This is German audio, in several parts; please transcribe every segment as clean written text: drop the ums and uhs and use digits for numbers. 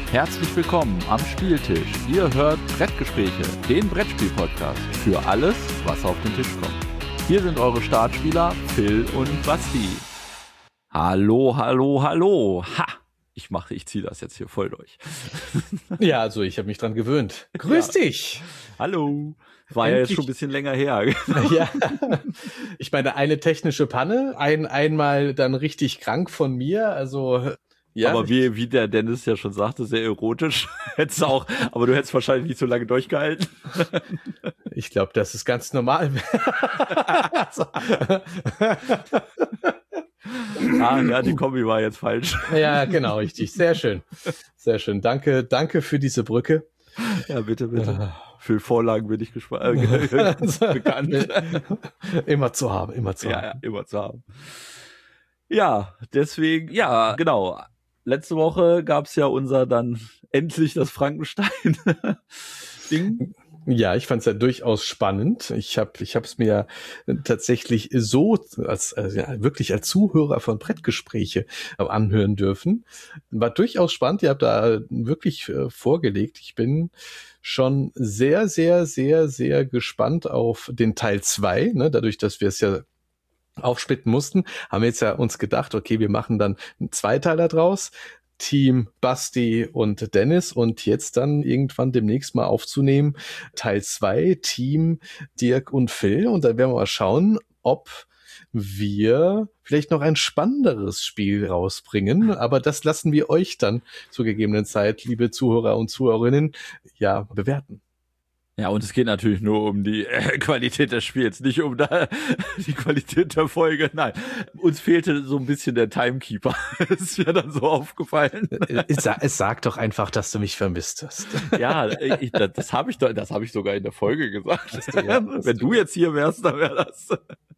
Herzlich willkommen am Spieltisch. Ihr hört Brettgespräche, den Brettspiel-Podcast für alles, was auf den Tisch kommt. Hier sind eure Startspieler Phil und Basti. Hallo, hallo, hallo. Ha! Ich ziehe das jetzt hier voll durch. Ja, also ich habe mich dran gewöhnt. Grüß dich! Hallo. War ja jetzt schon ein bisschen länger her. Ja, ich meine, eine technische Panne, einmal dann richtig krank von mir, also... Ja, aber wie der Dennis ja schon sagte, sehr erotisch. Hättest auch, aber du hättest wahrscheinlich nicht so lange durchgehalten. Ich glaube, das ist ganz normal. Ja, die Kombi war jetzt falsch. Ja, genau, richtig. Sehr schön. Sehr schön. Danke für diese Brücke. Ja, bitte. Für Vorlagen bin ich bekannt. Immer zu haben. Ja, immer zu haben. Ja, deswegen, ja, genau. Letzte Woche gab's ja unser dann endlich das Frankenstein-Ding. Ja, ich fand's ja durchaus spannend. Ich hab's mir tatsächlich so wirklich als Zuhörer von Brettgespräche anhören dürfen. War durchaus spannend. Ihr habt da wirklich vorgelegt. Ich bin schon sehr, sehr, sehr, sehr gespannt auf den Teil 2, ne? Dadurch, dass wir es ja aufsplitten mussten, haben wir jetzt ja uns gedacht, okay, wir machen dann einen Zweiteiler draus. Team Basti und Dennis und jetzt dann irgendwann demnächst mal aufzunehmen. Teil 2, Team Dirk und Phil. Und dann werden wir mal schauen, ob wir vielleicht noch ein spannenderes Spiel rausbringen. Aber das lassen wir euch dann zur gegebenen Zeit, liebe Zuhörer und Zuhörerinnen, ja, bewerten. Ja, und es geht natürlich nur um die Qualität des Spiels, nicht um die Qualität der Folge. Nein, uns fehlte so ein bisschen der Timekeeper. Das ist mir dann so aufgefallen. Es sagt doch einfach, dass du mich vermisst hast. Ja, das habe ich sogar in der Folge gesagt. Wenn du jetzt hier wärst, dann wäre das.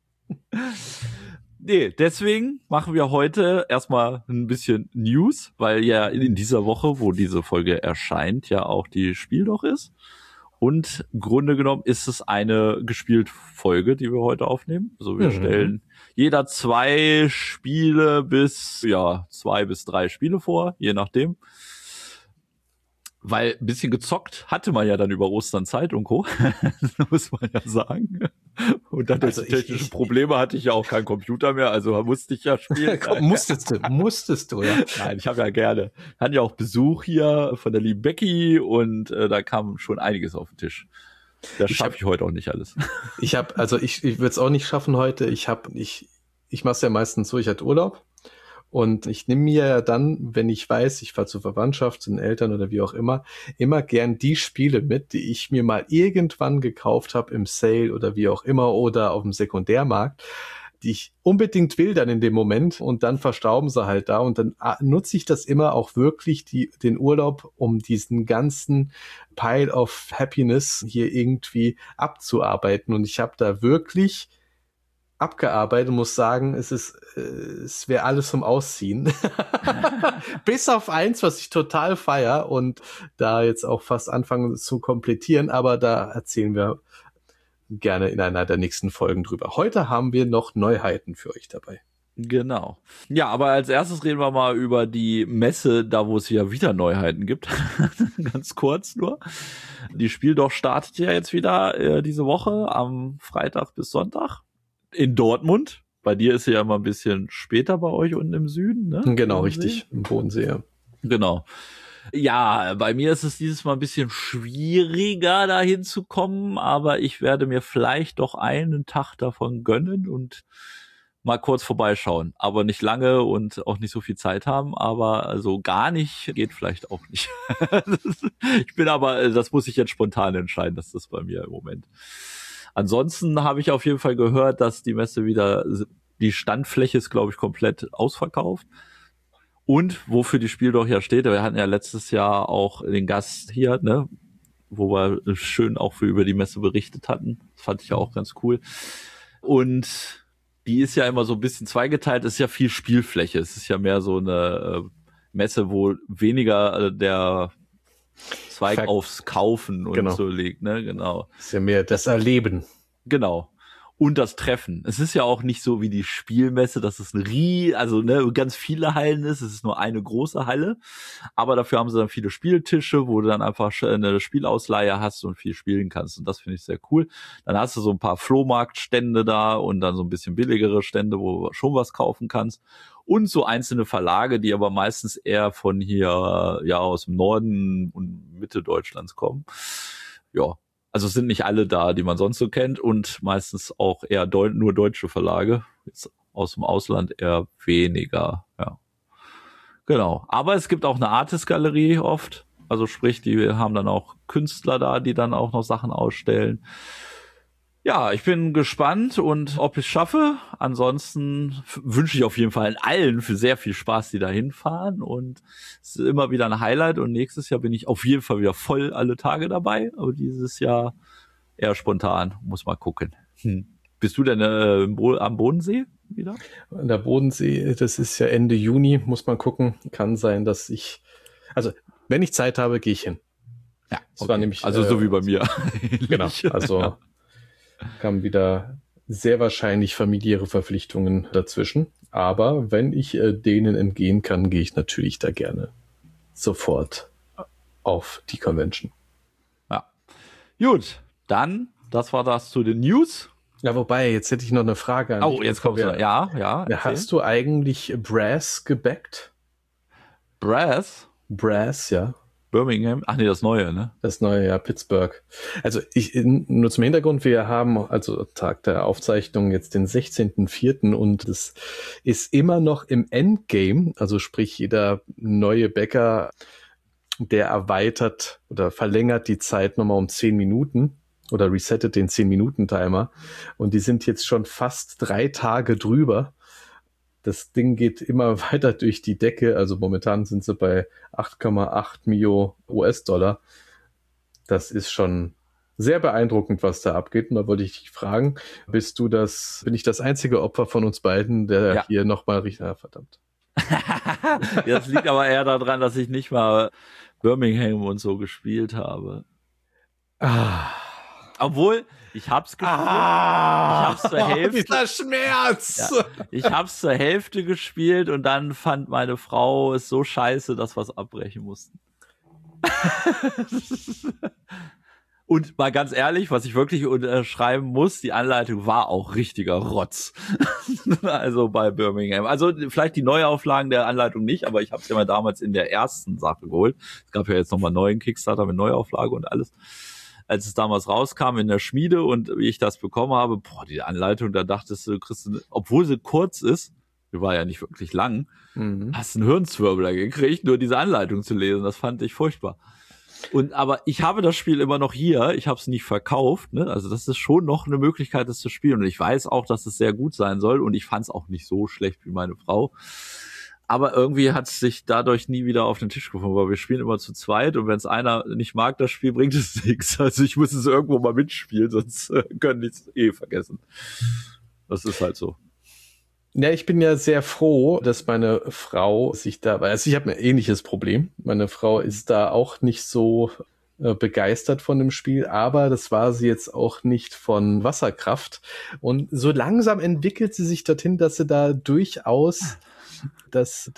Nee, deswegen machen wir heute erstmal ein bisschen News, weil ja in dieser Woche, wo diese Folge erscheint, ja auch die Spiel doch ist. Und im Grunde genommen ist es eine gespielte Folge, die wir heute aufnehmen. Also wir stellen jeder 2 Spiele bis 2 bis 3 Spiele vor, je nachdem. Weil ein bisschen gezockt hatte man ja dann über Ostern Zeit und Co. muss man ja sagen. Und dann durch die technischen Probleme hatte ich ja auch keinen Computer mehr, also musste ich ja spielen. Musstest du, ja. Nein, ich habe ja gerne. Hatten ja auch Besuch hier von der lieben Becky und da kam schon einiges auf den Tisch. Das schaffe ich heute auch nicht alles. Ich würde es auch nicht schaffen heute. Ich mache es ja meistens so, ich hatte Urlaub. Und ich nehme mir ja dann, wenn ich weiß, ich fahre zur Verwandtschaft, zu den Eltern oder wie auch immer gern die Spiele mit, die ich mir mal irgendwann gekauft habe im Sale oder wie auch immer oder auf dem Sekundärmarkt, die ich unbedingt will dann in dem Moment und dann verstauben sie halt da und dann nutze ich das immer auch wirklich den Urlaub, um diesen ganzen Pile of Happiness hier irgendwie abzuarbeiten und ich habe da wirklich abgearbeitet, muss sagen, es wäre alles zum Ausziehen. Bis auf eins, was ich total feier und da jetzt auch fast anfangen zu komplettieren, aber da erzählen wir gerne in einer der nächsten Folgen drüber. Heute haben wir noch Neuheiten für euch dabei. Genau. Ja, aber als erstes reden wir mal über die Messe, da wo es ja wieder Neuheiten gibt. Ganz kurz nur. Die Spiel doch startet ja jetzt wieder diese Woche am Freitag bis Sonntag. In Dortmund. Bei dir ist sie ja immer ein bisschen später bei euch unten im Süden, ne? Genau, richtig. Im Bodensee, ja. Genau. Ja, bei mir ist es dieses Mal ein bisschen schwieriger, da hinzukommen, aber ich werde mir vielleicht doch einen Tag davon gönnen und mal kurz vorbeischauen. Aber nicht lange und auch nicht so viel Zeit haben, aber also gar nicht geht vielleicht auch nicht. Das muss ich jetzt spontan entscheiden, das ist bei mir im Moment. Ansonsten habe ich auf jeden Fall gehört, dass die Messe wieder, die Standfläche ist, glaube ich, komplett ausverkauft. Und wofür die Spiel doch ja steht, wir hatten ja letztes Jahr auch den Gast hier, ne, wo wir schön auch über die Messe berichtet hatten. Das fand ich ja auch ganz cool. Und die ist ja immer so ein bisschen zweigeteilt, es ist ja viel Spielfläche. Es ist ja mehr so eine Messe, wo weniger der Zweig aufs Kaufen und so liegt, ne, genau. Ist ja mehr das Erleben. Genau. und das Treffen. Es ist ja auch nicht so wie die Spielmesse, dass es ganz viele Hallen ist. Es ist nur eine große Halle, aber dafür haben sie dann viele Spieltische, wo du dann einfach eine Spielausleihe hast und viel spielen kannst. Und das finde ich sehr cool. Dann hast du so ein paar Flohmarktstände da und dann so ein bisschen billigere Stände, wo du schon was kaufen kannst. Und so einzelne Verlage, die aber meistens eher von hier, ja, aus dem Norden und Mitte Deutschlands kommen. Ja. Also es sind nicht alle da, die man sonst so kennt und meistens auch eher nur deutsche Verlage. Jetzt aus dem Ausland eher weniger, ja. Genau. Aber es gibt auch eine Artist-Galerie oft. Also sprich, die haben dann auch Künstler da, die dann auch noch Sachen ausstellen. Ja, ich bin gespannt und ob ich es schaffe. Ansonsten wünsche ich auf jeden Fall allen für sehr viel Spaß, die da hinfahren. Und es ist immer wieder ein Highlight. Und nächstes Jahr bin ich auf jeden Fall wieder voll alle Tage dabei. Aber dieses Jahr eher spontan. Muss mal gucken. Bist du denn am Bodensee wieder? An der Bodensee, das ist ja Ende Juni, muss man gucken. Kann sein, dass also wenn ich Zeit habe, gehe ich hin. Ja, das war nämlich, also so wie bei mir. Genau, also ja. Kamen wieder sehr wahrscheinlich familiäre Verpflichtungen dazwischen. Aber wenn ich denen entgehen kann, gehe ich natürlich da gerne sofort auf die Convention. Ja. Gut, dann, das war das zu den News. Ja, wobei, jetzt hätte ich noch eine Frage an dich. Oh, jetzt kommst du. Ja. Hast du eigentlich Brass gebackt? Brass? Brass, ja. Birmingham? Ach nee, das Neue, ne? Das Neue, ja, Pittsburgh. Also nur zum Hintergrund, wir haben also Tag der Aufzeichnung jetzt den 16.04. und es ist immer noch im Endgame, also sprich jeder neue Bäcker, der erweitert oder verlängert die Zeit nochmal um 10 Minuten oder resettet den 10-Minuten-Timer und die sind jetzt schon fast 3 Tage drüber. Das Ding geht immer weiter durch die Decke. Also momentan sind sie bei 8,8 Millionen US-Dollar. Das ist schon sehr beeindruckend, was da abgeht. Und da wollte ich dich fragen, bin ich das einzige Opfer von uns beiden, der hier nochmal richtig, verdammt. Das liegt aber eher daran, dass ich nicht mal Birmingham und so gespielt habe. Obwohl, ich hab's gespielt. Ich hab's zur Hälfte. Dieser Schmerz! Ja, ich hab's zur Hälfte gespielt und dann fand meine Frau es so scheiße, dass wir es abbrechen mussten. Und mal ganz ehrlich, was ich wirklich unterschreiben muss, die Anleitung war auch richtiger Rotz. Also bei Birmingham. Also vielleicht die Neuauflagen der Anleitung nicht, aber ich habe es ja mal damals in der ersten Sache geholt. Es gab ja jetzt nochmal einen neuen Kickstarter mit Neuauflage und alles. Als es damals rauskam in der Schmiede und wie ich das bekommen habe, die Anleitung, da dachtest du, obwohl sie kurz ist, die war ja nicht wirklich lang, hast einen Hirnzwirbler gekriegt, nur diese Anleitung zu lesen. Das fand ich furchtbar. Aber ich habe das Spiel immer noch hier, ich habe es nicht verkauft, ne? Also das ist schon noch eine Möglichkeit, das zu spielen. Und ich weiß auch, dass es sehr gut sein soll und ich fand es auch nicht so schlecht wie meine Frau. Aber irgendwie hat es sich dadurch nie wieder auf den Tisch gefunden, weil wir spielen immer zu zweit und wenn es einer nicht mag, das Spiel, bringt es nichts. Also ich muss es irgendwo mal mitspielen, sonst können die es vergessen. Das ist halt so. Ja, ich bin ja sehr froh, dass meine Frau sich also ich habe ein ähnliches Problem. Meine Frau ist da auch nicht so begeistert von dem Spiel, aber das war sie jetzt auch nicht von Wasserkraft. Und so langsam entwickelt sie sich dorthin, dass sie da durchaus das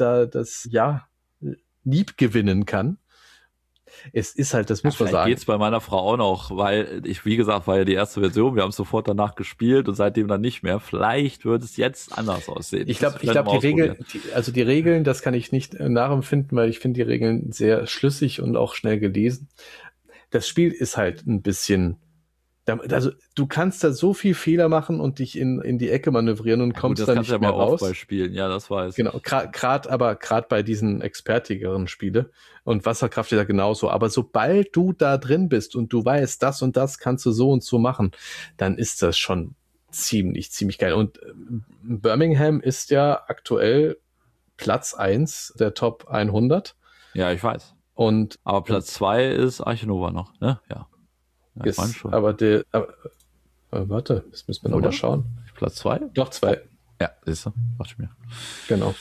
lieb gewinnen kann. Es ist halt, das muss man sagen. Geht's bei meiner Frau auch noch, weil wie gesagt, war ja die erste Version, wir haben sofort danach gespielt und seitdem dann nicht mehr. Vielleicht wird es jetzt anders aussehen. Ich glaube, die Regeln, das kann ich nicht nachempfinden, weil ich finde die Regeln sehr schlüssig und auch schnell gelesen. Das Spiel ist halt ein bisschen, also du kannst da so viel Fehler machen und dich in die Ecke manövrieren und kommst da nicht mehr raus. Das kannst du ja mal auch bei Spielen, ja, das weiß ich. Genau, gerade bei diesen expertigeren Spiele und Wasserkraft ist ja genauso. Aber sobald du da drin bist und du weißt, das und das kannst du so und so machen, dann ist das schon ziemlich geil. Und Birmingham ist ja aktuell Platz 1 der Top 100. Ja, ich weiß. Aber Platz 2 ist Arche Nova noch, ne? Ja. Ist, aber warte, das müssen wir noch mal schauen. Platz 2? Doch, 2. Ja, siehst du, dachte ich mir. Genau.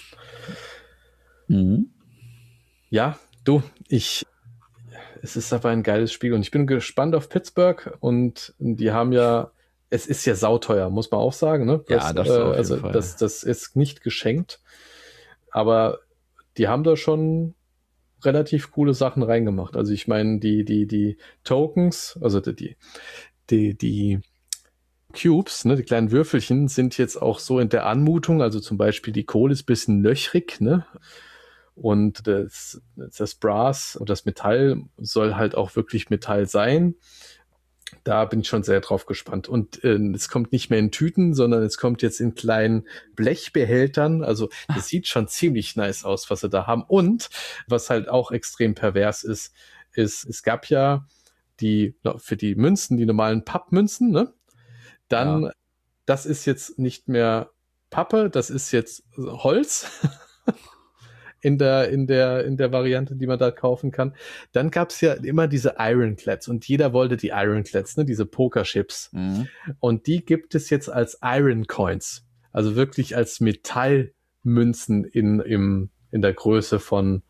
Ja, es ist aber ein geiles Spiel und ich bin gespannt auf Pittsburgh und die haben ja es ist ja sauteuer, muss man auch sagen, ne? Ja, das auf jeden Fall. Das ist nicht geschenkt, aber die haben da schon relativ coole Sachen reingemacht. Also ich meine, die Tokens, also die Cubes, ne, die kleinen Würfelchen sind jetzt auch so in der Anmutung, also zum Beispiel die Kohle ist ein bisschen löchrig, ne? Und das Brass und das Metall soll halt auch wirklich Metall sein. Da bin ich schon sehr drauf gespannt. Und es kommt nicht mehr in Tüten, sondern es kommt jetzt in kleinen Blechbehältern. Also das sieht schon ziemlich nice aus, was sie da haben. Und was halt auch extrem pervers ist, es gab ja für die Münzen, die normalen Pappmünzen, ne? Dann, das ist jetzt nicht mehr Pappe, das ist jetzt Holz. In der Variante, die man da kaufen kann. Dann gab's ja immer diese Ironclads und jeder wollte die Ironclads, ne, diese Pokerchips. Mhm. Und die gibt es jetzt als Iron Coins, also wirklich als Metallmünzen in der Größe von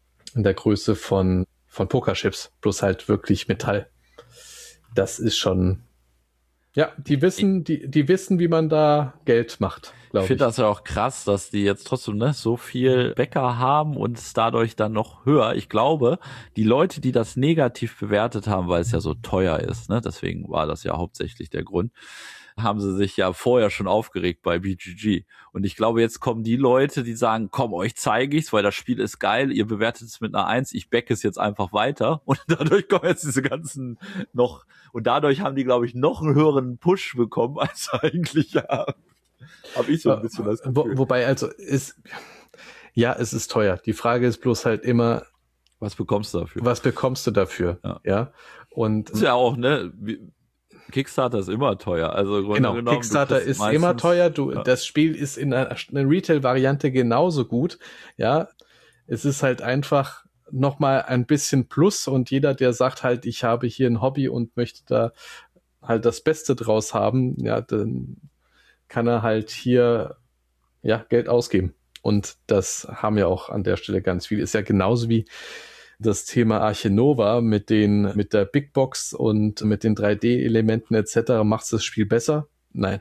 Pokerchips, bloß halt wirklich Metall. Das ist schon, ja, die wissen, wie man da Geld macht. Ich finde das ja auch krass, dass die jetzt trotzdem so viel Bäcker haben und es dadurch dann noch höher. Ich glaube, die Leute, die das negativ bewertet haben, weil es ja so teuer ist, ne, deswegen war das ja hauptsächlich der Grund, haben sie sich ja vorher schon aufgeregt bei BGG. Und ich glaube, jetzt kommen die Leute, die sagen, komm, euch zeige ich's, weil das Spiel ist geil, ihr bewertet es mit einer 1, ich backe es jetzt einfach weiter. Und dadurch kommen jetzt diese ganzen und dadurch haben die, glaube ich, noch einen höheren Push bekommen, als eigentlich ja. Habe ich so ein bisschen das Gefühl. Wobei, also es ist teuer. Die Frage ist bloß halt immer, was bekommst du dafür? Was bekommst du dafür? Ja. Und ist ja auch, ne? Kickstarter ist immer teuer. Also genau, Kickstarter ist immer teuer. Das Spiel ist in einer Retail-Variante genauso gut. Ja, es ist halt einfach nochmal ein bisschen Plus und jeder, der sagt halt, ich habe hier ein Hobby und möchte da halt das Beste draus haben, ja, dann kann er halt hier Geld ausgeben. Und das haben ja auch an der Stelle ganz viele. Ist ja genauso wie das Thema Arche Nova mit der Big Box und mit den 3D-Elementen etc. Macht das Spiel besser? Nein.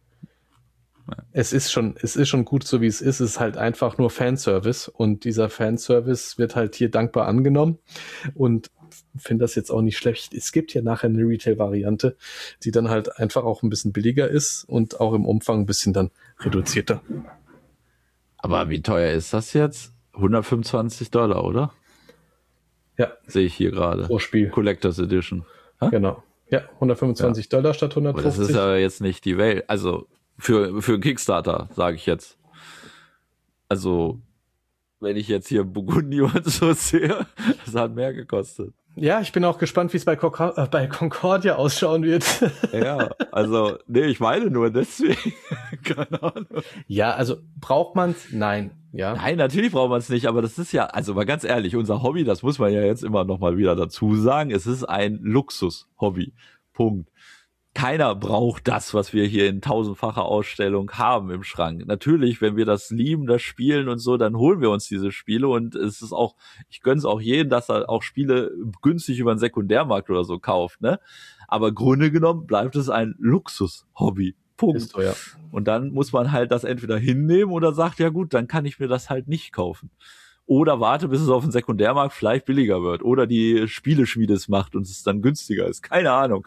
Es ist schon gut, so wie es ist. Es ist halt einfach nur Fanservice und dieser Fanservice wird halt hier dankbar angenommen und finde das jetzt auch nicht schlecht. Es gibt ja nachher eine Retail-Variante, die dann halt einfach auch ein bisschen billiger ist und auch im Umfang ein bisschen dann reduzierter. Aber wie teuer ist das jetzt? $125, oder? Ja. Sehe ich hier gerade. Pro Spiel. Collectors Edition. Ha? Genau. Ja, $125 statt 150. Aber das ist ja jetzt nicht die Welt. Also für Kickstarter, sage ich jetzt. Also wenn ich jetzt hier Burgundi und so sehe, das hat mehr gekostet. Ja, ich bin auch gespannt, wie es bei Concordia ausschauen wird. Ja, also, nee, ich meine nur deswegen. Keine Ahnung. Ja, also braucht man's? Nein. Ja. Nein, natürlich braucht man es nicht, aber das ist ja, also mal ganz ehrlich, unser Hobby, das muss man ja jetzt immer noch mal wieder dazu sagen, es ist ein Luxus-Hobby. Punkt. Keiner braucht das, was wir hier in tausendfacher Ausstellung haben im Schrank. Natürlich, wenn wir das lieben, das Spielen und so, dann holen wir uns diese Spiele und es ist auch, ich gönn's auch jedem, dass er auch Spiele günstig über den Sekundärmarkt oder so kauft, ne? Aber Grunde genommen bleibt es ein Luxus-Hobby. Punkt. Ist teuer. Und dann muss man halt das entweder hinnehmen oder sagt, ja gut, dann kann ich mir das halt nicht kaufen. Oder warte, bis es auf dem Sekundärmarkt vielleicht billiger wird. Oder die Spieleschmiede es macht und es dann günstiger ist. Keine Ahnung.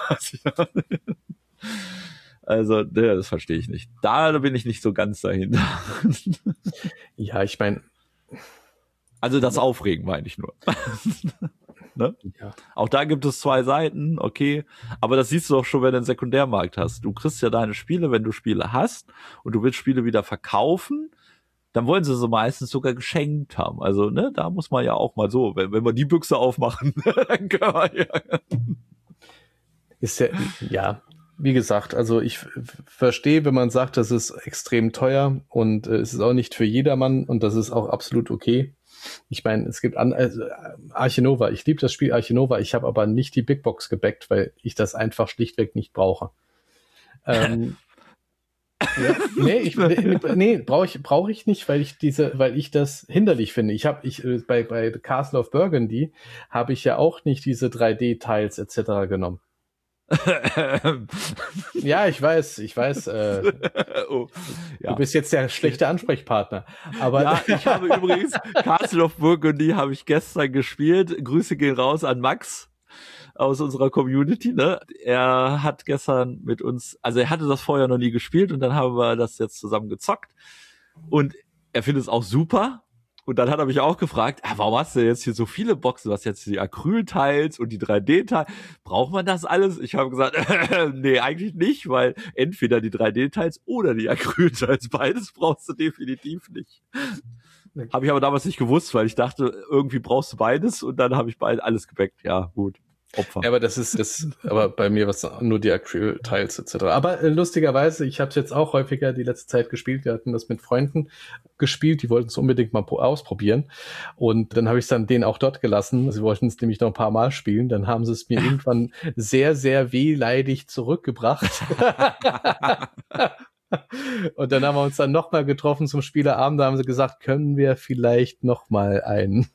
Also, das verstehe ich nicht. Da bin ich nicht so ganz dahinter. Ja, ich meine. Also das Aufregen meine ich nur. Ne? Ja. Auch da gibt es 2 Seiten, okay. Aber das siehst du doch schon, wenn du einen Sekundärmarkt hast. Du kriegst ja deine Spiele, wenn du Spiele hast und du willst Spiele wieder verkaufen, dann wollen sie so meistens sogar geschenkt haben. Also, ne, da muss man ja auch mal so, wenn wir die Büchse aufmachen, dann können wir ja. Ist ja, wie gesagt, also ich verstehe, wenn man sagt, das ist extrem teuer und es ist auch nicht für jedermann und das ist auch absolut okay. Ich meine, es gibt Arche Nova. Ich liebe das Spiel Arche Nova. Ich habe aber nicht die Big Box gebackt, weil ich das einfach schlichtweg nicht brauche. Ja, nee, brauche ich nicht, weil ich das hinderlich finde. Bei Castle of Burgundy habe ich ja auch nicht diese 3D-Teils etc. genommen. Ja, ich weiß. Oh, ja. Du bist jetzt der schlechte Ansprechpartner. Aber Ja, ich habe übrigens Castle of Burgundy habe ich gestern gespielt. Grüße gehen raus an Max aus unserer Community, ne? Er hat gestern mit uns, also er hatte das vorher noch nie gespielt und dann haben wir das jetzt zusammen gezockt und er findet es auch super. Und dann hat er mich auch gefragt, warum hast du jetzt hier so viele Boxen? Du hast jetzt die Acryl-Tiles und die 3D-Tiles. Braucht man das alles? Ich habe gesagt, nee, eigentlich nicht, weil entweder die 3D-Tiles oder die Acryl-Tiles, beides brauchst du definitiv nicht. Habe ich aber damals nicht gewusst, weil ich dachte, irgendwie brauchst du beides und dann habe ich alles gebackt. Ja, gut. Opfer. Ja, aber das ist das, aber bei mir was nur die Acryl-Tiles etc. Aber lustigerweise, ich habe es jetzt auch häufiger die letzte Zeit gespielt. Wir hatten das mit Freunden gespielt, die wollten es unbedingt mal ausprobieren. Und dann habe ich es dann denen auch dort gelassen. Sie wollten es nämlich noch ein paar Mal spielen. Dann haben sie es mir irgendwann sehr, sehr wehleidig zurückgebracht. Und dann haben wir uns dann nochmal getroffen zum Spieleabend, da haben sie gesagt, können wir vielleicht nochmal einen.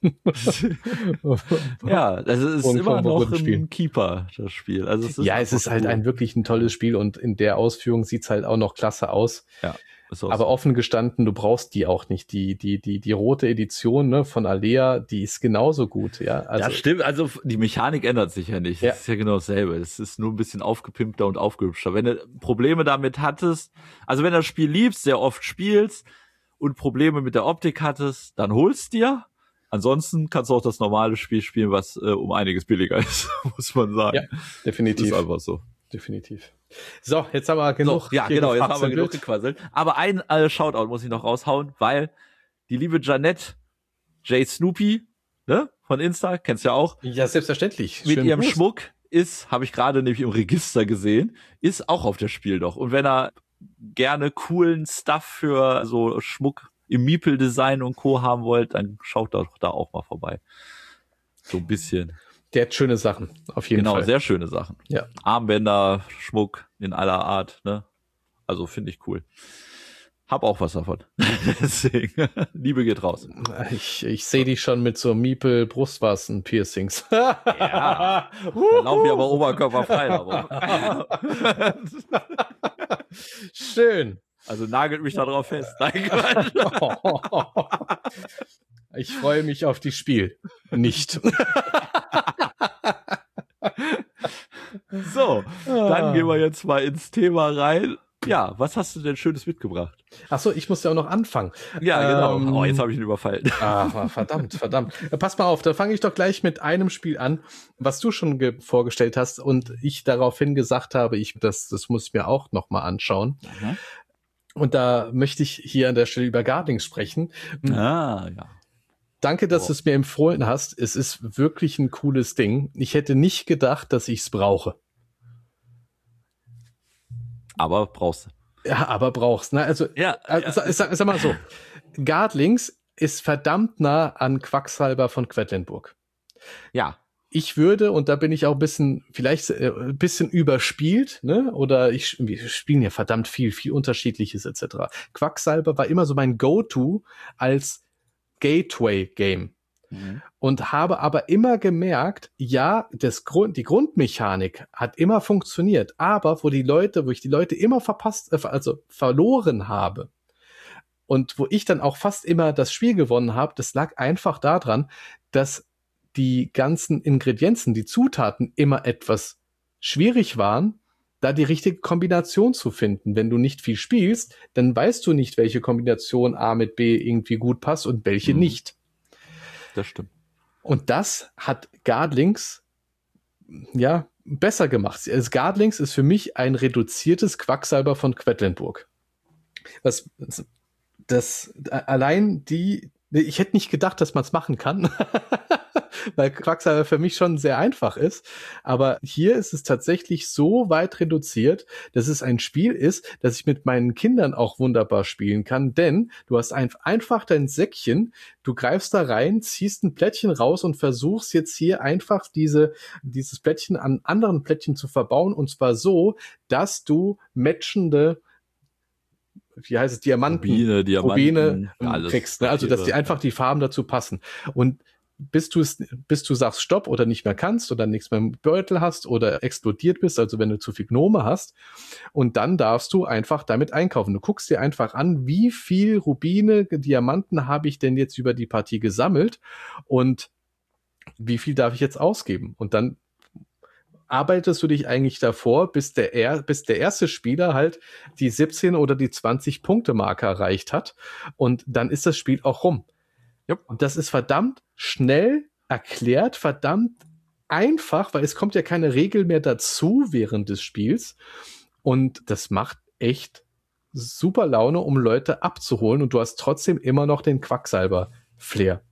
Ja, das ist immer noch ein Keeper, das Spiel. Also es ist halt wirklich ein tolles Spiel und in der Ausführung sieht's halt auch noch klasse aus. Ja. Aber offen gestanden, du brauchst die auch nicht. Die rote Edition, ne, von Alea, die ist genauso gut, ja. Also, das stimmt, also die Mechanik ändert sich ja nicht. Das ist ja genau dasselbe. Es ist nur ein bisschen aufgepimpter und aufgehübschter. Wenn du Probleme damit hattest, also wenn du das Spiel liebst, sehr oft spielst und Probleme mit der Optik hattest, dann holst dir. Ansonsten kannst du auch das normale Spiel spielen, was um einiges billiger ist, muss man sagen. Ja, definitiv. Das ist einfach so. Definitiv. So, jetzt haben wir genug. So, ja, genau, jetzt haben wir genug gequasselt. Aber ein Shoutout muss ich noch raushauen, weil die liebe Janette J. Snoopy, ne, von Insta, kennst du ja auch. Ja, selbstverständlich. Mit ihrem Schmuck habe ich gerade nämlich im Register gesehen, ist auch auf das Spiel doch. Und wenn er gerne coolen Stuff für so Schmuck im Meeple-Design und Co. haben wollt, dann schaut doch da auch mal vorbei. So ein bisschen. Der hat schöne Sachen, auf jeden Fall. Genau, sehr schöne Sachen. Ja. Armbänder, Schmuck in aller Art, ne? Also finde ich cool. Hab auch was davon. Deswegen, Liebe geht raus. Ich sehe dich schon mit so Miepel-Brustwarzen-Piercings. Ja, da laufen wir aber oberkörperfrei darum. Schön. Also nagelt mich da drauf fest. Ich freue mich auf die Spiel. Nicht. So, dann gehen wir jetzt mal ins Thema rein. Ja, was hast du denn Schönes mitgebracht? Ach so, ich muss ja auch noch anfangen. Ja, genau. Oh, jetzt habe ich ihn überfallen. Verdammt. Pass mal auf, da fange ich doch gleich mit einem Spiel an, was du schon vorgestellt hast und ich daraufhin gesagt habe, das muss ich mir auch noch mal anschauen. Mhm. Und da möchte ich hier an der Stelle über Gardlings sprechen. Ja. Danke, dass du es mir empfohlen hast. Es ist wirklich ein cooles Ding. Ich hätte nicht gedacht, dass ich es brauche. Aber brauchst du. Ja, aber brauchst. Ne? Also, sag mal so. Gardlings ist verdammt nah an Quacksalber von Quedlinburg. Ja. Ich würde, und da bin ich auch vielleicht ein bisschen überspielt, ne? Oder wir spielen ja verdammt viel Unterschiedliches etc. Quacksalber war immer so mein Go-To als Gateway-Game. Mhm. Und habe aber immer gemerkt, ja, die Grundmechanik hat immer funktioniert, aber wo ich die Leute immer verloren habe und wo ich dann auch fast immer das Spiel gewonnen habe, das lag einfach daran, dass die ganzen Ingredienzen, die Zutaten immer etwas schwierig waren, da die richtige Kombination zu finden. Wenn du nicht viel spielst, dann weißt du nicht, welche Kombination A mit B irgendwie gut passt und welche nicht. Das stimmt. Und das hat Gardlings ja besser gemacht. Gardlings ist für mich ein reduziertes Quacksalber von Quedlinburg. Ich hätte nicht gedacht, dass man es machen kann, weil Quacksalber für mich schon sehr einfach ist. Aber hier ist es tatsächlich so weit reduziert, dass es ein Spiel ist, das ich mit meinen Kindern auch wunderbar spielen kann. Denn du hast einfach dein Säckchen, du greifst da rein, ziehst ein Plättchen raus und versuchst jetzt hier einfach dieses Plättchen an anderen Plättchen zu verbauen. Und zwar so, dass du matchende Diamanten, Rubine kriegst, ne? Also, dass die einfach die Farben dazu passen. Und bis du sagst Stopp oder nicht mehr kannst oder nichts mehr im Beutel hast oder explodiert bist, also wenn du zu viel Gnome hast. Und dann darfst du einfach damit einkaufen. Du guckst dir einfach an, wie viel Rubine, Diamanten habe ich denn jetzt über die Partie gesammelt und wie viel darf ich jetzt ausgeben? Und dann arbeitest du dich eigentlich davor, bis der erste Spieler halt die 17 oder die 20 Punkte-Marke erreicht hat. Und dann ist das Spiel auch rum. Yep. Und das ist verdammt schnell erklärt, verdammt einfach, weil es kommt ja keine Regel mehr dazu während des Spiels. Und das macht echt super Laune, um Leute abzuholen. Und du hast trotzdem immer noch den Quacksalber-Flair.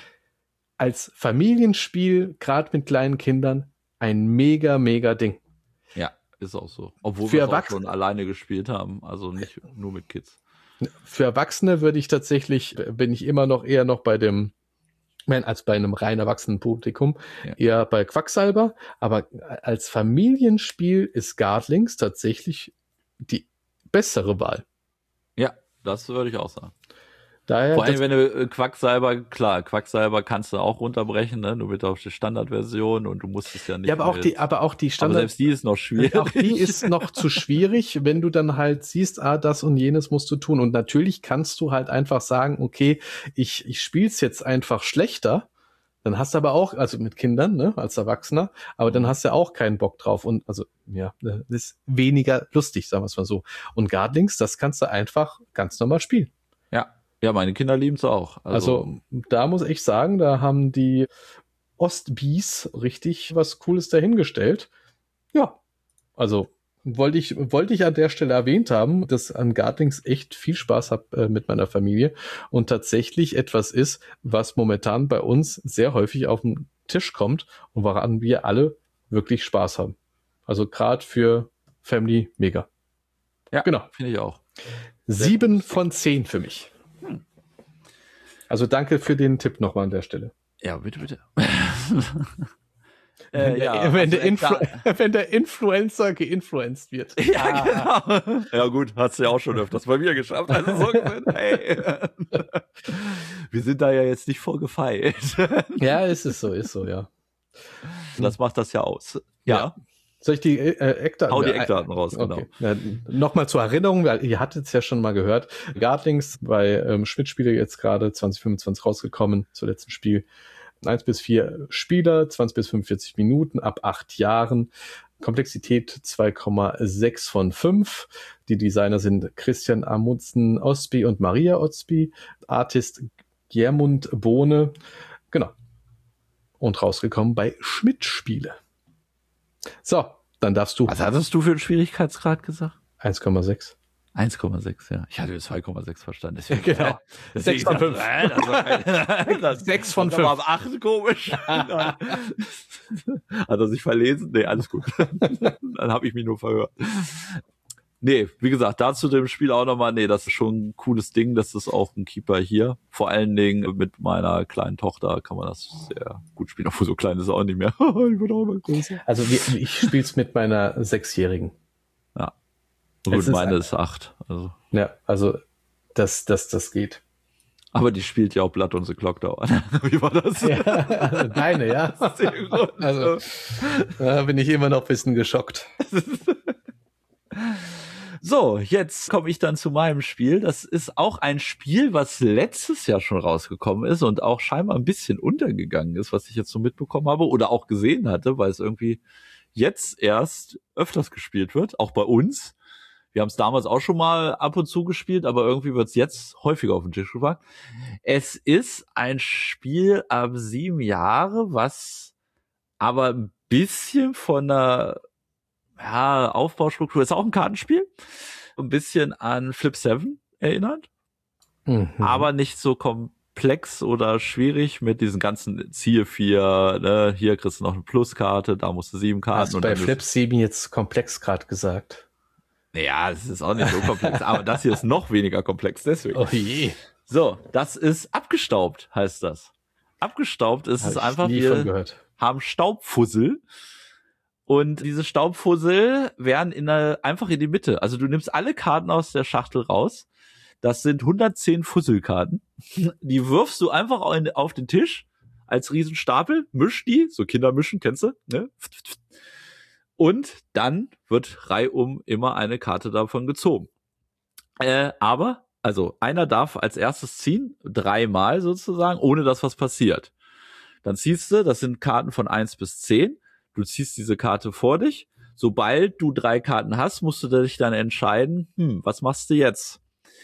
Als Familienspiel, gerade mit kleinen Kindern, ein mega, mega Ding. Ja, ist auch so. Obwohl wir es auch schon alleine gespielt haben, also nicht nur mit Kids. Für Erwachsene bin ich immer noch eher noch bei dem, als bei einem rein erwachsenen Publikum, eher bei Quacksalber. Aber als Familienspiel ist Gardlings tatsächlich die bessere Wahl. Ja, das würde ich auch sagen. Daher, vor allem, wenn du Quacksalber kannst du auch runterbrechen, ne? Nur bitte auf die Standardversion und du musst es ja nicht. Ja, aber auch die Standard. Aber selbst die ist noch schwierig. Auch die ist noch zu schwierig, wenn du dann halt siehst, das und jenes musst du tun. Und natürlich kannst du halt einfach sagen, okay, ich spiel's jetzt einfach schlechter. Dann hast du aber auch, also mit Kindern, ne, als Erwachsener, aber dann hast du auch keinen Bock drauf. Und also, ja, das ist weniger lustig, sagen wir es mal so. Und Gardlings, das kannst du einfach ganz normal spielen. Ja, meine Kinder lieben es auch. Also da muss ich sagen, da haben die Ostbies richtig was Cooles dahingestellt. Ja, also wollte ich an der Stelle erwähnt haben, dass an Gardlings echt viel Spaß habe mit meiner Familie und tatsächlich etwas ist, was momentan bei uns sehr häufig auf den Tisch kommt und woran wir alle wirklich Spaß haben. Also gerade für Family mega. Ja, genau, finde ich auch. 7 von 10 für mich. Also danke für den Tipp nochmal an der Stelle. Ja, bitte. Wenn der Influencer geinfluenced wird. Ja, genau. Ja gut, hast du ja auch schon öfters bei mir geschafft. Also so hey. Wir sind da ja jetzt nicht vorgefeilt. Ja, ist so, ja. Das macht das ja aus. Ja. Soll ich die Eckdaten? Hau die Eckdaten raus, okay. Genau. Ja, nochmal zur Erinnerung, weil ihr hattet es ja schon mal gehört. Gardlings bei Schmidt-Spiele jetzt gerade 2025 rausgekommen, zur letzten Spiel. 1 bis 4 Spieler, 20 bis 45 Minuten, ab 8 Jahren. Komplexität 2,6 von 5. Die Designer sind Christian Amundsen Osby und Maria Osby. Artist Germund Bohne. Genau. Und rausgekommen bei Schmidt-Spiele. So, dann darfst du. Was hattest du für einen Schwierigkeitsgrad gesagt? 1,6. 1,6, ja. Ich hatte 2,6 verstanden. Deswegen, genau. 6 von 5. 6 von 5. Aber 8 komisch. Hat er sich verlesen? Nee, alles gut. Dann habe ich mich nur verhört. Nee, wie gesagt, dazu dem Spiel auch nochmal, das ist schon ein cooles Ding, das ist auch ein Keeper hier. Vor allen Dingen mit meiner kleinen Tochter kann man das sehr gut spielen, obwohl so klein ist es auch nicht mehr. Ich bin auch mal größer. Also ich spiele es mit meiner 6-Jährigen. Ja. Gut, meine ist 8. Also. Ja, also das geht. Aber die spielt ja auch Blood on the Clock Tower. Wie war das? Ja, also deine, ja. Also da bin ich immer noch ein bisschen geschockt. So, jetzt komme ich dann zu meinem Spiel. Das ist auch ein Spiel, was letztes Jahr schon rausgekommen ist und auch scheinbar ein bisschen untergegangen ist, was ich jetzt so mitbekommen habe oder auch gesehen hatte, weil es irgendwie jetzt erst öfters gespielt wird, auch bei uns. Wir haben es damals auch schon mal ab und zu gespielt, aber irgendwie wird es jetzt häufiger auf den Tisch gebracht. Es ist ein Spiel ab 7 Jahre, was aber ein bisschen von der Aufbaustruktur, ist auch ein Kartenspiel, ein bisschen an Flip 7 erinnert, aber nicht so komplex oder schwierig mit diesen ganzen Ziel 4, ne? Hier kriegst du noch eine Pluskarte, da musst du 7 Karten. Hast du bei Flip 7 jetzt komplex gerade gesagt? Naja, es ist auch nicht so komplex, aber das hier ist noch weniger komplex, deswegen. Oh je. So, das ist abgestaubt, heißt das. Abgestaubt ist es einfach, wir haben Staubfussel. Und diese Staubfussel werden einfach in die Mitte. Also du nimmst alle Karten aus der Schachtel raus. Das sind 110 Fusselkarten. Die wirfst du einfach auf den Tisch. als Riesenstapel, misch die, so Kinder mischen, kennst du, ne? Und dann wird reihum immer eine Karte davon gezogen. Aber, also einer darf als erstes ziehen, 3-mal sozusagen, ohne dass was passiert. Dann ziehst du, das sind Karten von 1 bis 10, du ziehst diese Karte vor dich. Sobald du 3 Karten hast, musst du dich dann entscheiden, was machst du jetzt?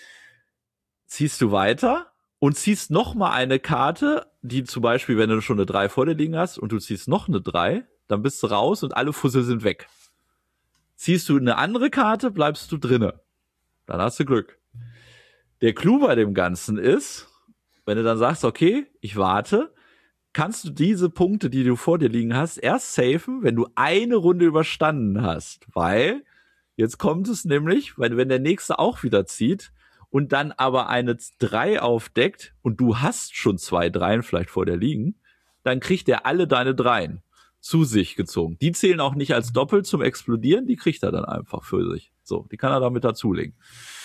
Ziehst du weiter und ziehst noch mal eine Karte, die zum Beispiel, wenn du schon eine 3 vor dir liegen hast und du ziehst noch eine 3, dann bist du raus und alle Fussel sind weg. Ziehst du eine andere Karte, bleibst du drinne. Dann hast du Glück. Der Clou bei dem Ganzen ist, wenn du dann sagst, okay, ich warte, kannst du diese Punkte, die du vor dir liegen hast, erst safen, wenn du eine Runde überstanden hast. Weil, jetzt kommt es nämlich, weil wenn der Nächste auch wieder zieht und dann aber eine 3 aufdeckt und du hast schon 2 Dreien vielleicht vor dir liegen, dann kriegt er alle deine Dreien zu sich gezogen. Die zählen auch nicht als doppelt zum Explodieren, die kriegt er dann einfach für sich. So, die kann er damit dazulegen.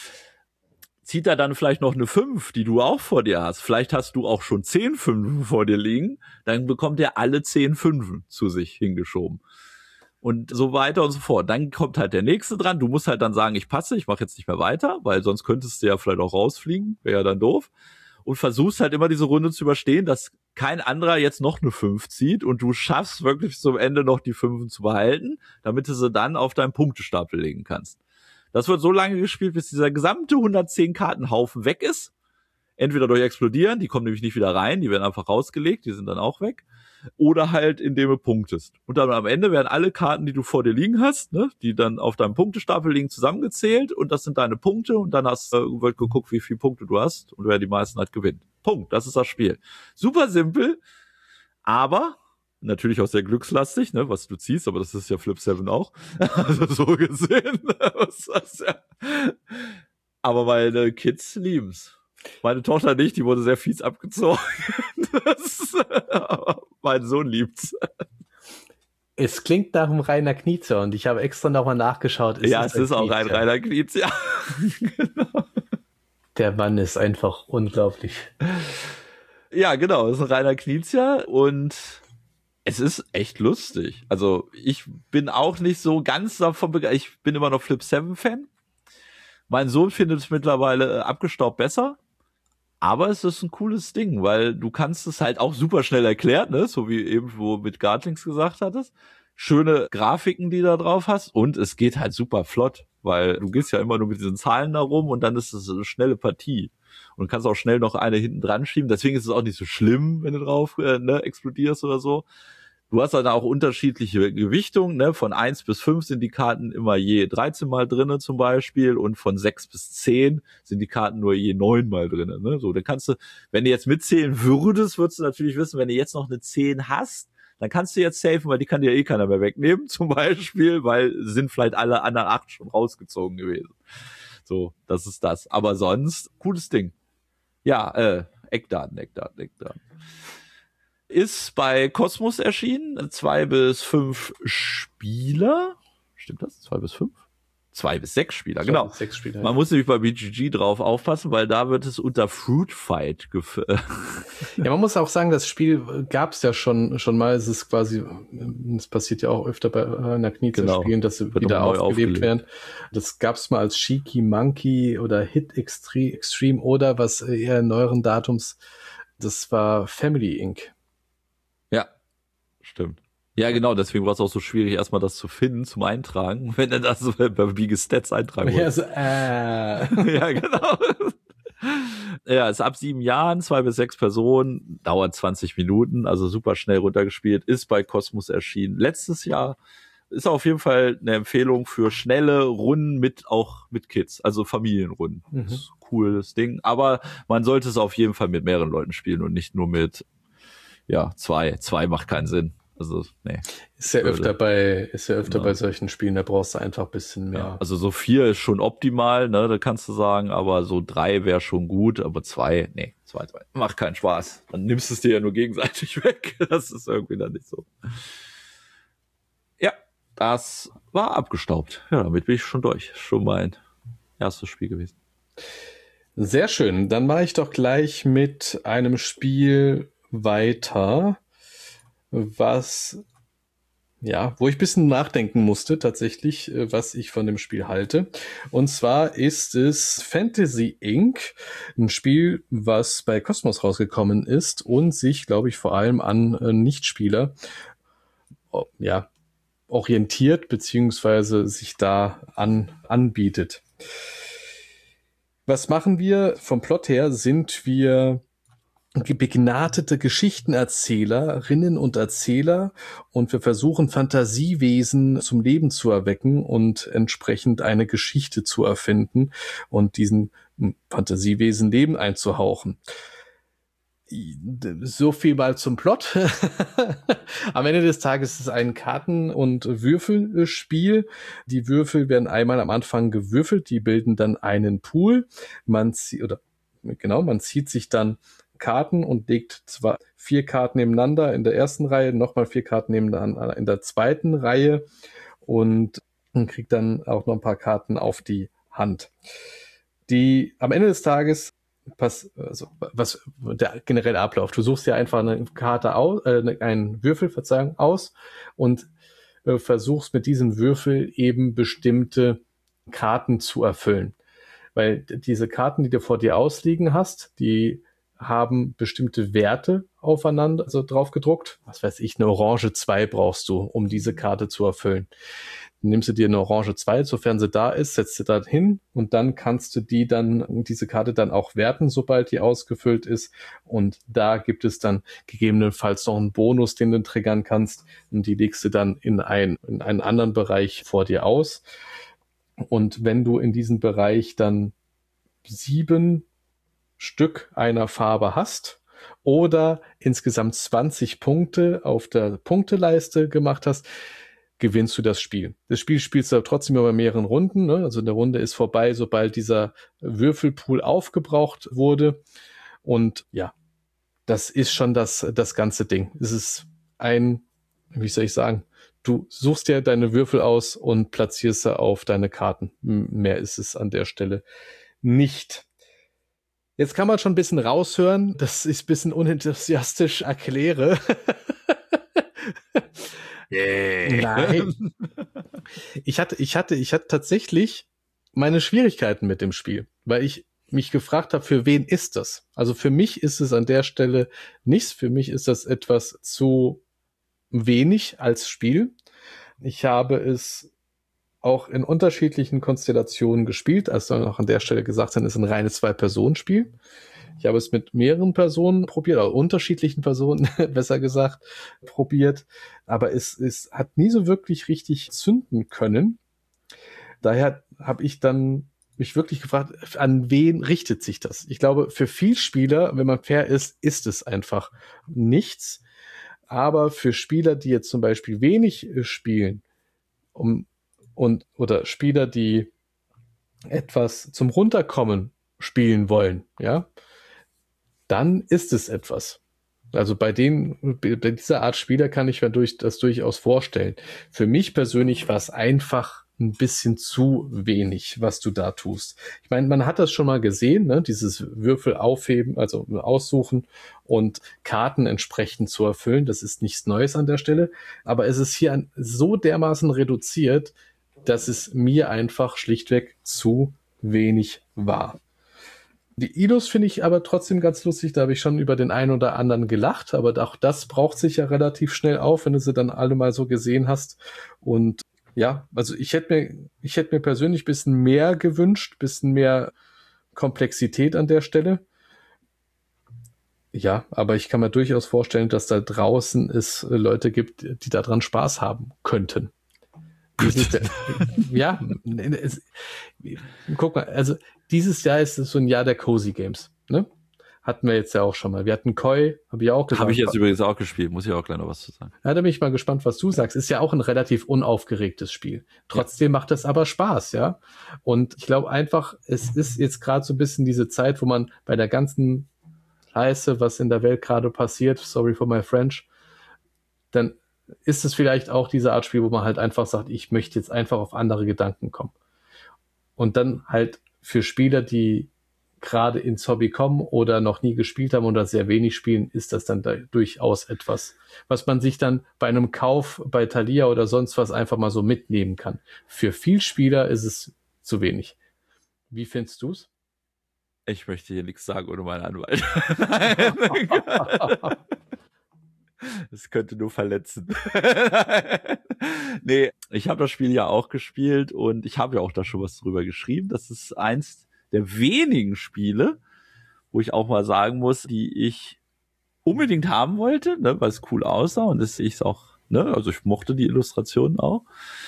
Zieht er dann vielleicht noch eine 5, die du auch vor dir hast. Vielleicht hast du auch schon 10 Fünfen vor dir liegen. Dann bekommt er alle 10 Fünfen zu sich hingeschoben. Und so weiter und so fort. Dann kommt halt der Nächste dran. Du musst halt dann sagen, ich passe, ich mache jetzt nicht mehr weiter, weil sonst könntest du ja vielleicht auch rausfliegen. Wäre ja dann doof. Und versuchst halt immer diese Runde zu überstehen, dass kein anderer jetzt noch eine 5 zieht und du schaffst wirklich zum Ende noch die 5 zu behalten, damit du sie dann auf deinen Punktestapel legen kannst. Das wird so lange gespielt, bis dieser gesamte 110-Karten-Haufen weg ist. Entweder durch Explodieren, die kommen nämlich nicht wieder rein, die werden einfach rausgelegt, die sind dann auch weg. Oder halt, indem du punktest. Und dann am Ende werden alle Karten, die du vor dir liegen hast, ne, die dann auf deinem Punktestapel liegen, zusammengezählt und das sind deine Punkte und dann wird geguckt, wie viele Punkte du hast und wer die meisten hat, gewinnt. Punkt, das ist das Spiel. Super simpel, aber natürlich auch sehr glückslastig, ne, was du ziehst, aber das ist ja Flip 7 auch. Also so gesehen. Aber meine Kids lieben's. Meine Tochter nicht, die wurde sehr fies abgezogen. Mein Sohn liebt's. Es klingt nach einem Rainer Knizia und ich habe extra nochmal nachgeschaut. Ja, es ist auch ein Rainer Knizia. Genau. Der Mann ist einfach unglaublich. Ja, genau, es ist ein Rainer Knizia und es ist echt lustig. Also ich bin auch nicht so ganz davon begeistert. Ich bin immer noch Flip 7 Fan. Mein Sohn findet es mittlerweile abgestaubt besser. Aber es ist ein cooles Ding, weil du kannst es halt auch super schnell erklärt, ne? So wie eben wo mit Gartlings gesagt hattest. Schöne Grafiken, die da drauf hast. Und es geht halt super flott, weil du gehst ja immer nur mit diesen Zahlen da rum und dann ist es eine schnelle Partie. Und kannst auch schnell noch eine hinten dran schieben. Deswegen ist es auch nicht so schlimm, wenn du drauf explodierst oder so. Du hast dann auch unterschiedliche Gewichtungen, ne? Von 1 bis 5 sind die Karten immer je 13 Mal drinne zum Beispiel und von 6 bis 10 sind die Karten nur je 9 Mal drinne, ne? So, dann kannst du, wenn du jetzt mitzählen würdest, würdest du natürlich wissen, wenn du jetzt noch eine 10 hast, dann kannst du jetzt safen, weil die kann dir eh keiner mehr wegnehmen, zum Beispiel, weil sind vielleicht alle anderen 8 schon rausgezogen gewesen. So, das ist das. Aber sonst, cooles Ding. Ja, Eckdaten. Ist bei Kosmos erschienen, 2 bis 5 Spieler. Stimmt das? 2 bis 5? 2 bis 6 Spieler, genau. 6 Spieler, Man muss nämlich bei BGG drauf aufpassen, weil da wird es unter Fruit Fight Ja, man muss auch sagen, das Spiel gab es ja schon mal. Es ist quasi, es passiert ja auch öfter bei einer Knizia-Spielen, dass sie wieder aufgelebt werden. Das gab es mal als Cheeky Monkey oder Hit Extreme oder was eher neueren Datums, das war Family Inc. Ja, stimmt. Ja, genau, deswegen war es auch so schwierig, erstmal das zu finden zum Eintragen, wenn er das bei Big Stats eintragen wollte. Ja, so, Ja, genau. Ja, ist ab 7 Jahren, 2 bis 6 Personen, dauert 20 Minuten, also super schnell runtergespielt, ist bei Kosmos erschienen. Letztes Jahr ist auf jeden Fall eine Empfehlung für schnelle Runden auch mit Kids, also Familienrunden. Das ist ein cooles Ding, aber man sollte es auf jeden Fall mit mehreren Leuten spielen und nicht nur mit, ja, 2. 2 macht keinen Sinn. Also, nee. Ist ja öfter bei solchen Spielen, da brauchst du einfach ein bisschen mehr. Ja, also so 4 ist schon optimal, ne, da kannst du sagen, aber so 3 wäre schon gut, aber 2, nee, 2 macht keinen Spaß. Dann nimmst du es dir ja nur gegenseitig weg. Das ist irgendwie dann nicht so. Ja, das war abgestaubt. Ja, damit bin ich schon durch. Schon mein erstes Spiel gewesen. Sehr schön. Dann mache ich doch gleich mit einem Spiel, weiter, wo ich ein bisschen nachdenken musste, tatsächlich, was ich von dem Spiel halte. Und zwar ist es Fantasy Inc., ein Spiel, was bei Cosmos rausgekommen ist und sich, glaube ich, vor allem an Nichtspieler orientiert, beziehungsweise sich da anbietet. Was machen wir? Vom Plot her sind wir begnadete Geschichtenerzählerinnen und Erzähler und wir versuchen Fantasiewesen zum Leben zu erwecken und entsprechend eine Geschichte zu erfinden und diesen Fantasiewesen Leben einzuhauchen. So viel mal zum Plot. Am Ende des Tages ist es ein Karten- und Würfelspiel. Die Würfel werden einmal am Anfang gewürfelt, die bilden dann einen Pool. Man zieht sich dann Karten und legt zwar 4 Karten nebeneinander in der ersten Reihe, nochmal 4 Karten nebeneinander in der zweiten Reihe und kriegt dann auch noch ein paar Karten auf die Hand. Am Ende des Tages was der generelle Ablauf. Du suchst dir einfach eine Karte aus, einen Würfel, aus und versuchst mit diesem Würfel eben bestimmte Karten zu erfüllen. Weil diese Karten, die du vor dir ausliegen hast, die haben bestimmte Werte aufeinander, also drauf gedruckt. Was weiß ich, eine Orange 2 brauchst du, um diese Karte zu erfüllen. Dann nimmst du dir eine Orange 2, sofern sie da ist, setzt sie da hin und dann kannst du diese Karte dann auch werten, sobald die ausgefüllt ist. Und da gibt es dann gegebenenfalls noch einen Bonus, den du triggern kannst. Und die legst du dann in einen anderen Bereich vor dir aus. Und wenn du in diesem Bereich dann 7 Stück einer Farbe hast oder insgesamt 20 Punkte auf der Punkteleiste gemacht hast, gewinnst du das Spiel. Das Spiel spielst du aber trotzdem über mehreren Runden, ne? Also eine Runde ist vorbei, sobald dieser Würfelpool aufgebraucht wurde. Und ja, das ist schon das ganze Ding. Es ist wie soll ich sagen, du suchst dir deine Würfel aus und platzierst sie auf deine Karten. Mehr ist es an der Stelle nicht. Jetzt kann man schon ein bisschen raushören, dass ich ein bisschen unenthusiastisch erkläre. Nein. Ich hatte tatsächlich meine Schwierigkeiten mit dem Spiel, weil ich mich gefragt habe, für wen ist das? Also für mich ist es an der Stelle nichts. Für mich ist das etwas zu wenig als Spiel. Ich habe es auch in unterschiedlichen Konstellationen gespielt. Also soll noch an der Stelle gesagt sein, es ist ein reines 2-Personen-Spiel. Ich habe es mit mehreren Personen probiert, oder unterschiedlichen Personen, besser gesagt, probiert. Aber es hat nie so wirklich richtig zünden können. Daher habe ich dann mich wirklich gefragt, an wen richtet sich das? Ich glaube, für viel Spieler, wenn man fair ist, ist es einfach nichts. Aber für Spieler, die jetzt zum Beispiel wenig spielen, oder Spieler, die etwas zum Runterkommen spielen wollen, ja, dann ist es etwas. Also bei dieser Art Spieler kann ich mir das durchaus vorstellen. Für mich persönlich war es einfach ein bisschen zu wenig, was du da tust. Ich meine, man hat das schon mal gesehen, ne? Dieses Würfel aufheben, also aussuchen und Karten entsprechend zu erfüllen. Das ist nichts Neues an der Stelle. Aber es ist hier so dermaßen reduziert, dass es mir einfach schlichtweg zu wenig war. Die Illus finde ich aber trotzdem ganz lustig, da habe ich schon über den einen oder anderen gelacht, aber auch das braucht sich ja relativ schnell auf, wenn du sie dann alle mal so gesehen hast. Und ja, also ich hätte mir persönlich ein bisschen mehr gewünscht, ein bisschen mehr Komplexität an der Stelle. Ja, aber ich kann mir durchaus vorstellen, dass da draußen es Leute gibt, die daran Spaß haben könnten. Ja, guck mal, also dieses Jahr ist es so ein Jahr der Cozy Games, ne? Hatten wir jetzt ja auch schon mal. Wir hatten Koi, habe ich auch gesagt. Habe ich jetzt übrigens auch gespielt, muss ich auch gleich noch was zu sagen. Ja, da bin ich mal gespannt, was du sagst. Ist ja auch ein relativ unaufgeregtes Spiel. Trotzdem macht es aber Spaß, ja. Und ich glaube einfach, es ist jetzt gerade so ein bisschen diese Zeit, wo man bei der ganzen Scheiße, was in der Welt gerade passiert, sorry for my French, dann ist es vielleicht auch diese Art Spiel, wo man halt einfach sagt, ich möchte jetzt einfach auf andere Gedanken kommen. Und dann halt für Spieler, die gerade ins Hobby kommen oder noch nie gespielt haben oder sehr wenig spielen, ist das dann da durchaus etwas, was man sich dann bei einem Kauf bei Thalia oder sonst was einfach mal so mitnehmen kann. Für Vielspieler ist es zu wenig. Wie findest du's? Ich möchte hier nichts sagen ohne meinen Anwalt. Nein. Das könnte nur verletzen. Nee, ich habe das Spiel ja auch gespielt und ich habe ja auch da schon was drüber geschrieben. Das ist eins der wenigen Spiele, wo ich auch mal sagen muss, die ich unbedingt haben wollte, ne, weil es cool aussah und das ich auch, ne, also ich mochte die Illustrationen auch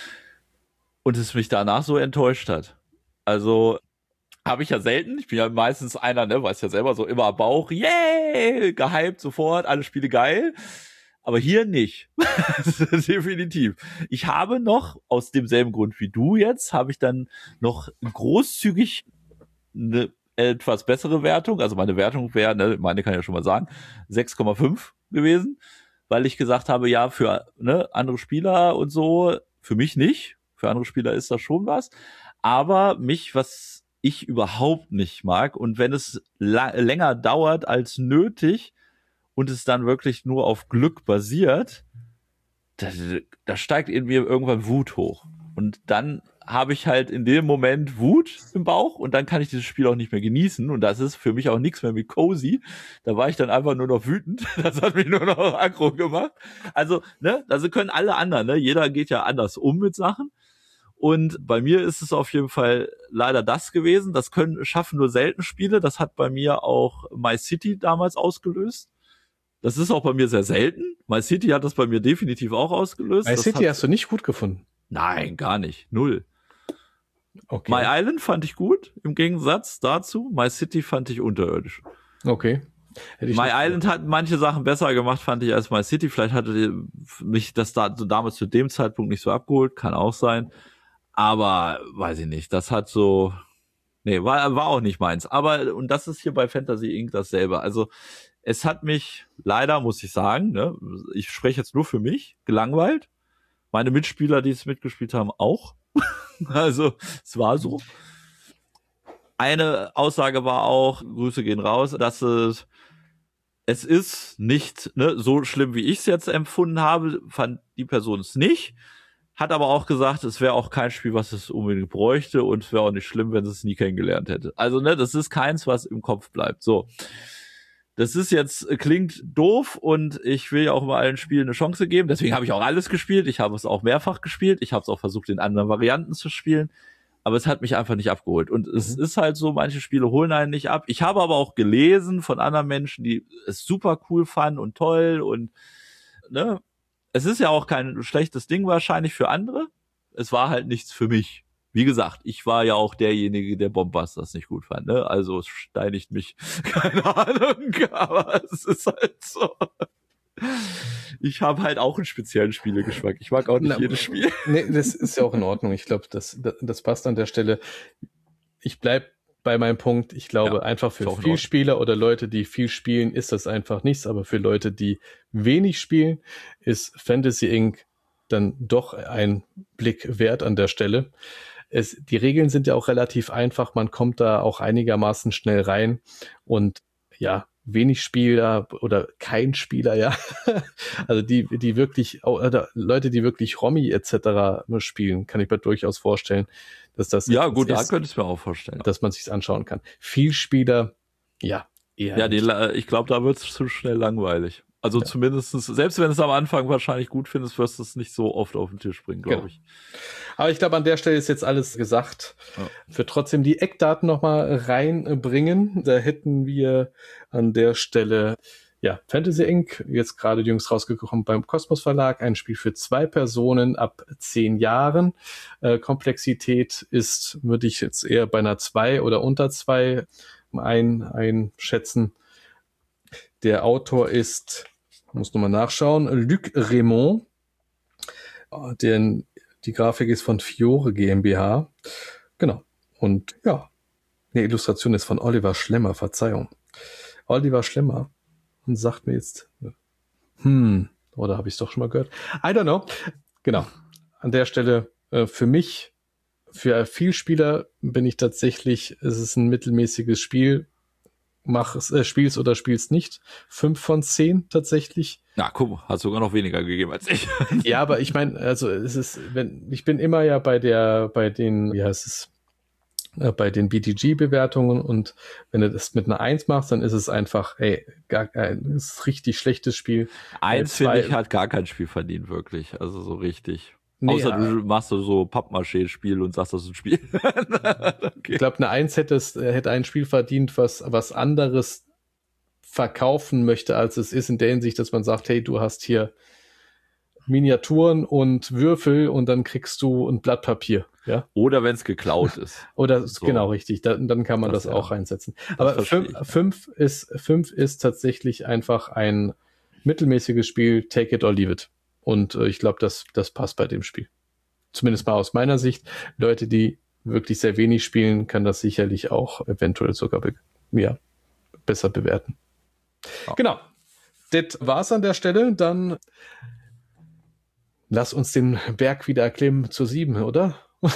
und es mich danach so enttäuscht hat. Also habe ich ja selten. Ich bin ja meistens einer, ne, weiß ja selber, so immer am Bauch, yay, gehypt sofort, alle Spiele geil. Aber hier nicht. Definitiv. Ich habe noch, aus demselben Grund wie du jetzt, habe ich dann noch großzügig eine etwas bessere Wertung. Also meine Wertung wäre, ne, meine kann ich ja schon mal sagen, 6,5 gewesen, weil ich gesagt habe, ja, für ne, andere Spieler und so, für mich nicht. Für andere Spieler ist das schon was. Aber mich, was ich überhaupt nicht mag und wenn es länger dauert als nötig und es dann wirklich nur auf Glück basiert, da steigt in mir irgendwann Wut hoch. Und dann habe ich halt in dem Moment Wut im Bauch und dann kann ich dieses Spiel auch nicht mehr genießen und das ist für mich auch nichts mehr mit Cozy. Da war ich dann einfach nur noch wütend. Das hat mich nur noch aggro gemacht. Also, ne, also können alle anderen, ne, jeder geht ja anders um mit Sachen. Und bei mir ist es auf jeden Fall leider das gewesen. Das schaffen nur selten Spiele. Das hat bei mir auch My City damals ausgelöst. Das ist auch bei mir sehr selten. My City hat das bei mir definitiv auch ausgelöst. My City hast du nicht gut gefunden? Nein, gar nicht. Null. Okay. My Island fand ich gut, im Gegensatz dazu. My City fand ich unterirdisch. Okay. My Island hat manche Sachen besser gemacht, fand ich, als My City. Vielleicht hatte mich das damals zu dem Zeitpunkt nicht so abgeholt. Kann auch sein. Aber, weiß ich nicht, das hat so, nee, war auch nicht meins. Aber, und das ist hier bei Fantasy Inc. dasselbe. Also, es hat mich leider, muss ich sagen, ne, ich spreche jetzt nur für mich, gelangweilt. Meine Mitspieler, die es mitgespielt haben, auch. Also, es war so. Eine Aussage war auch, Grüße gehen raus, dass es ist nicht, ne, so schlimm, wie ich es jetzt empfunden habe, fand die Person es nicht. Hat aber auch gesagt, es wäre auch kein Spiel, was es unbedingt bräuchte und es wäre auch nicht schlimm, wenn es nie kennengelernt hätte. Also, ne, das ist keins, was im Kopf bleibt. So. Das ist jetzt, klingt doof und ich will ja auch immer allen Spielen eine Chance geben. Deswegen habe ich auch alles gespielt. Ich habe es auch mehrfach gespielt. Ich habe es auch versucht, in anderen Varianten zu spielen. Aber es hat mich einfach nicht abgeholt. Und es ist halt so, manche Spiele holen einen nicht ab. Ich habe aber auch gelesen von anderen Menschen, die es super cool fanden und toll und, ne, es ist ja auch kein schlechtes Ding wahrscheinlich für andere. Es war halt nichts für mich. Wie gesagt, ich war ja auch derjenige, der Bombasters nicht gut fand, ne? Also es steinigt mich, keine Ahnung, aber es ist halt so. Ich habe halt auch einen speziellen Spielegeschmack. Ich mag auch nicht jedes Spiel. Nee, das ist ja auch in Ordnung. Ich glaube, das passt an der Stelle. Ich bleib bei meinem Punkt. Ich glaube, einfach für Vielspieler oder Leute, die viel spielen, ist das einfach nichts. Aber für Leute, die wenig spielen, ist Fantasy Inc. dann doch ein Blick wert an der Stelle. Die Regeln sind ja auch relativ einfach. Man kommt da auch einigermaßen schnell rein. Und ja, wenig Spieler oder kein Spieler, ja. Also die wirklich, oder Leute, die wirklich Romy etc. spielen, kann ich mir durchaus vorstellen, dass das ja gut, da könnte ich mir auch vorstellen, dass man sich's anschauen kann. Viel Spieler, ja, eher. Ja, ich glaube, da wird es zu schnell langweilig. Also zumindestens, selbst wenn du es am Anfang wahrscheinlich gut findest, wirst du es nicht so oft auf den Tisch bringen, glaube ich. Aber ich glaube, an der Stelle ist jetzt alles gesagt. Ja. Ich würde trotzdem die Eckdaten nochmal reinbringen. Da hätten wir an der Stelle, ja, Fantasy Inc., jetzt gerade jüngst rausgekommen beim Kosmos Verlag, ein Spiel für 2 Personen ab 10 Jahren. Komplexität ist, würde ich jetzt eher bei einer 2 oder unter 2 einschätzen. Der Autor ist, muss nochmal nachschauen, Luc Raymond. Die Grafik ist von Fiore GmbH. Genau. Und ja, die Illustration ist von Oliver Schlemmer, Verzeihung. Oliver Schlemmer. Und sagt mir jetzt, oder habe ich es doch schon mal gehört? I don't know. Genau. An der Stelle für mich für Vielspieler bin ich tatsächlich, es ist ein mittelmäßiges Spiel, spiel's oder spiel's nicht. 5 von 10 tatsächlich. Na, guck mal, hat sogar noch weniger gegeben als ich. Ja, aber ich meine, also es ist, ich bin immer ja bei den, wie heißt es, bei den BTG-Bewertungen, und wenn du das mit einer 1 machst, dann ist es einfach, ist richtig schlechtes Spiel. 1, finde ich, hat gar kein Spiel verdient, wirklich. Also so richtig. Nee, Außer du machst so Pappmaché-Spiel und sagst, das ist ein Spiel. Okay. Ich glaube, eine 1 hätte ein Spiel verdient, was anderes verkaufen möchte, als es ist, in der Hinsicht, dass man sagt, hey, du hast hier Miniaturen und Würfel und dann kriegst du ein Blatt Papier. Ja? Oder wenn es geklaut ist. Oder so. Genau, richtig. Dann kann man das auch reinsetzen. Aber 5 ist tatsächlich einfach ein mittelmäßiges Spiel, take it or leave it. Und ich glaube, das passt bei dem Spiel. Zumindest mal aus meiner Sicht. Leute, die wirklich sehr wenig spielen, kann das sicherlich auch eventuell sogar besser bewerten. Ja. Genau. Das war's an der Stelle. Dann lass uns den Berg wieder erklimmen zur 7, oder?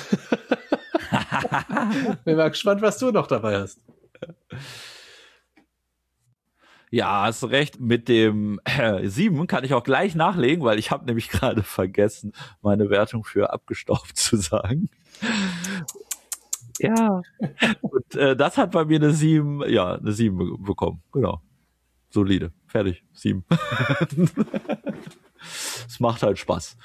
Bin mal gespannt, was du noch dabei hast. Ja, hast recht. Mit dem 7 kann ich auch gleich nachlegen, weil ich habe nämlich gerade vergessen, meine Wertung für abgestaubt zu sagen. Ja. Und das hat bei mir eine 7 bekommen. Genau. Solide. Fertig. 7. Es macht halt Spaß.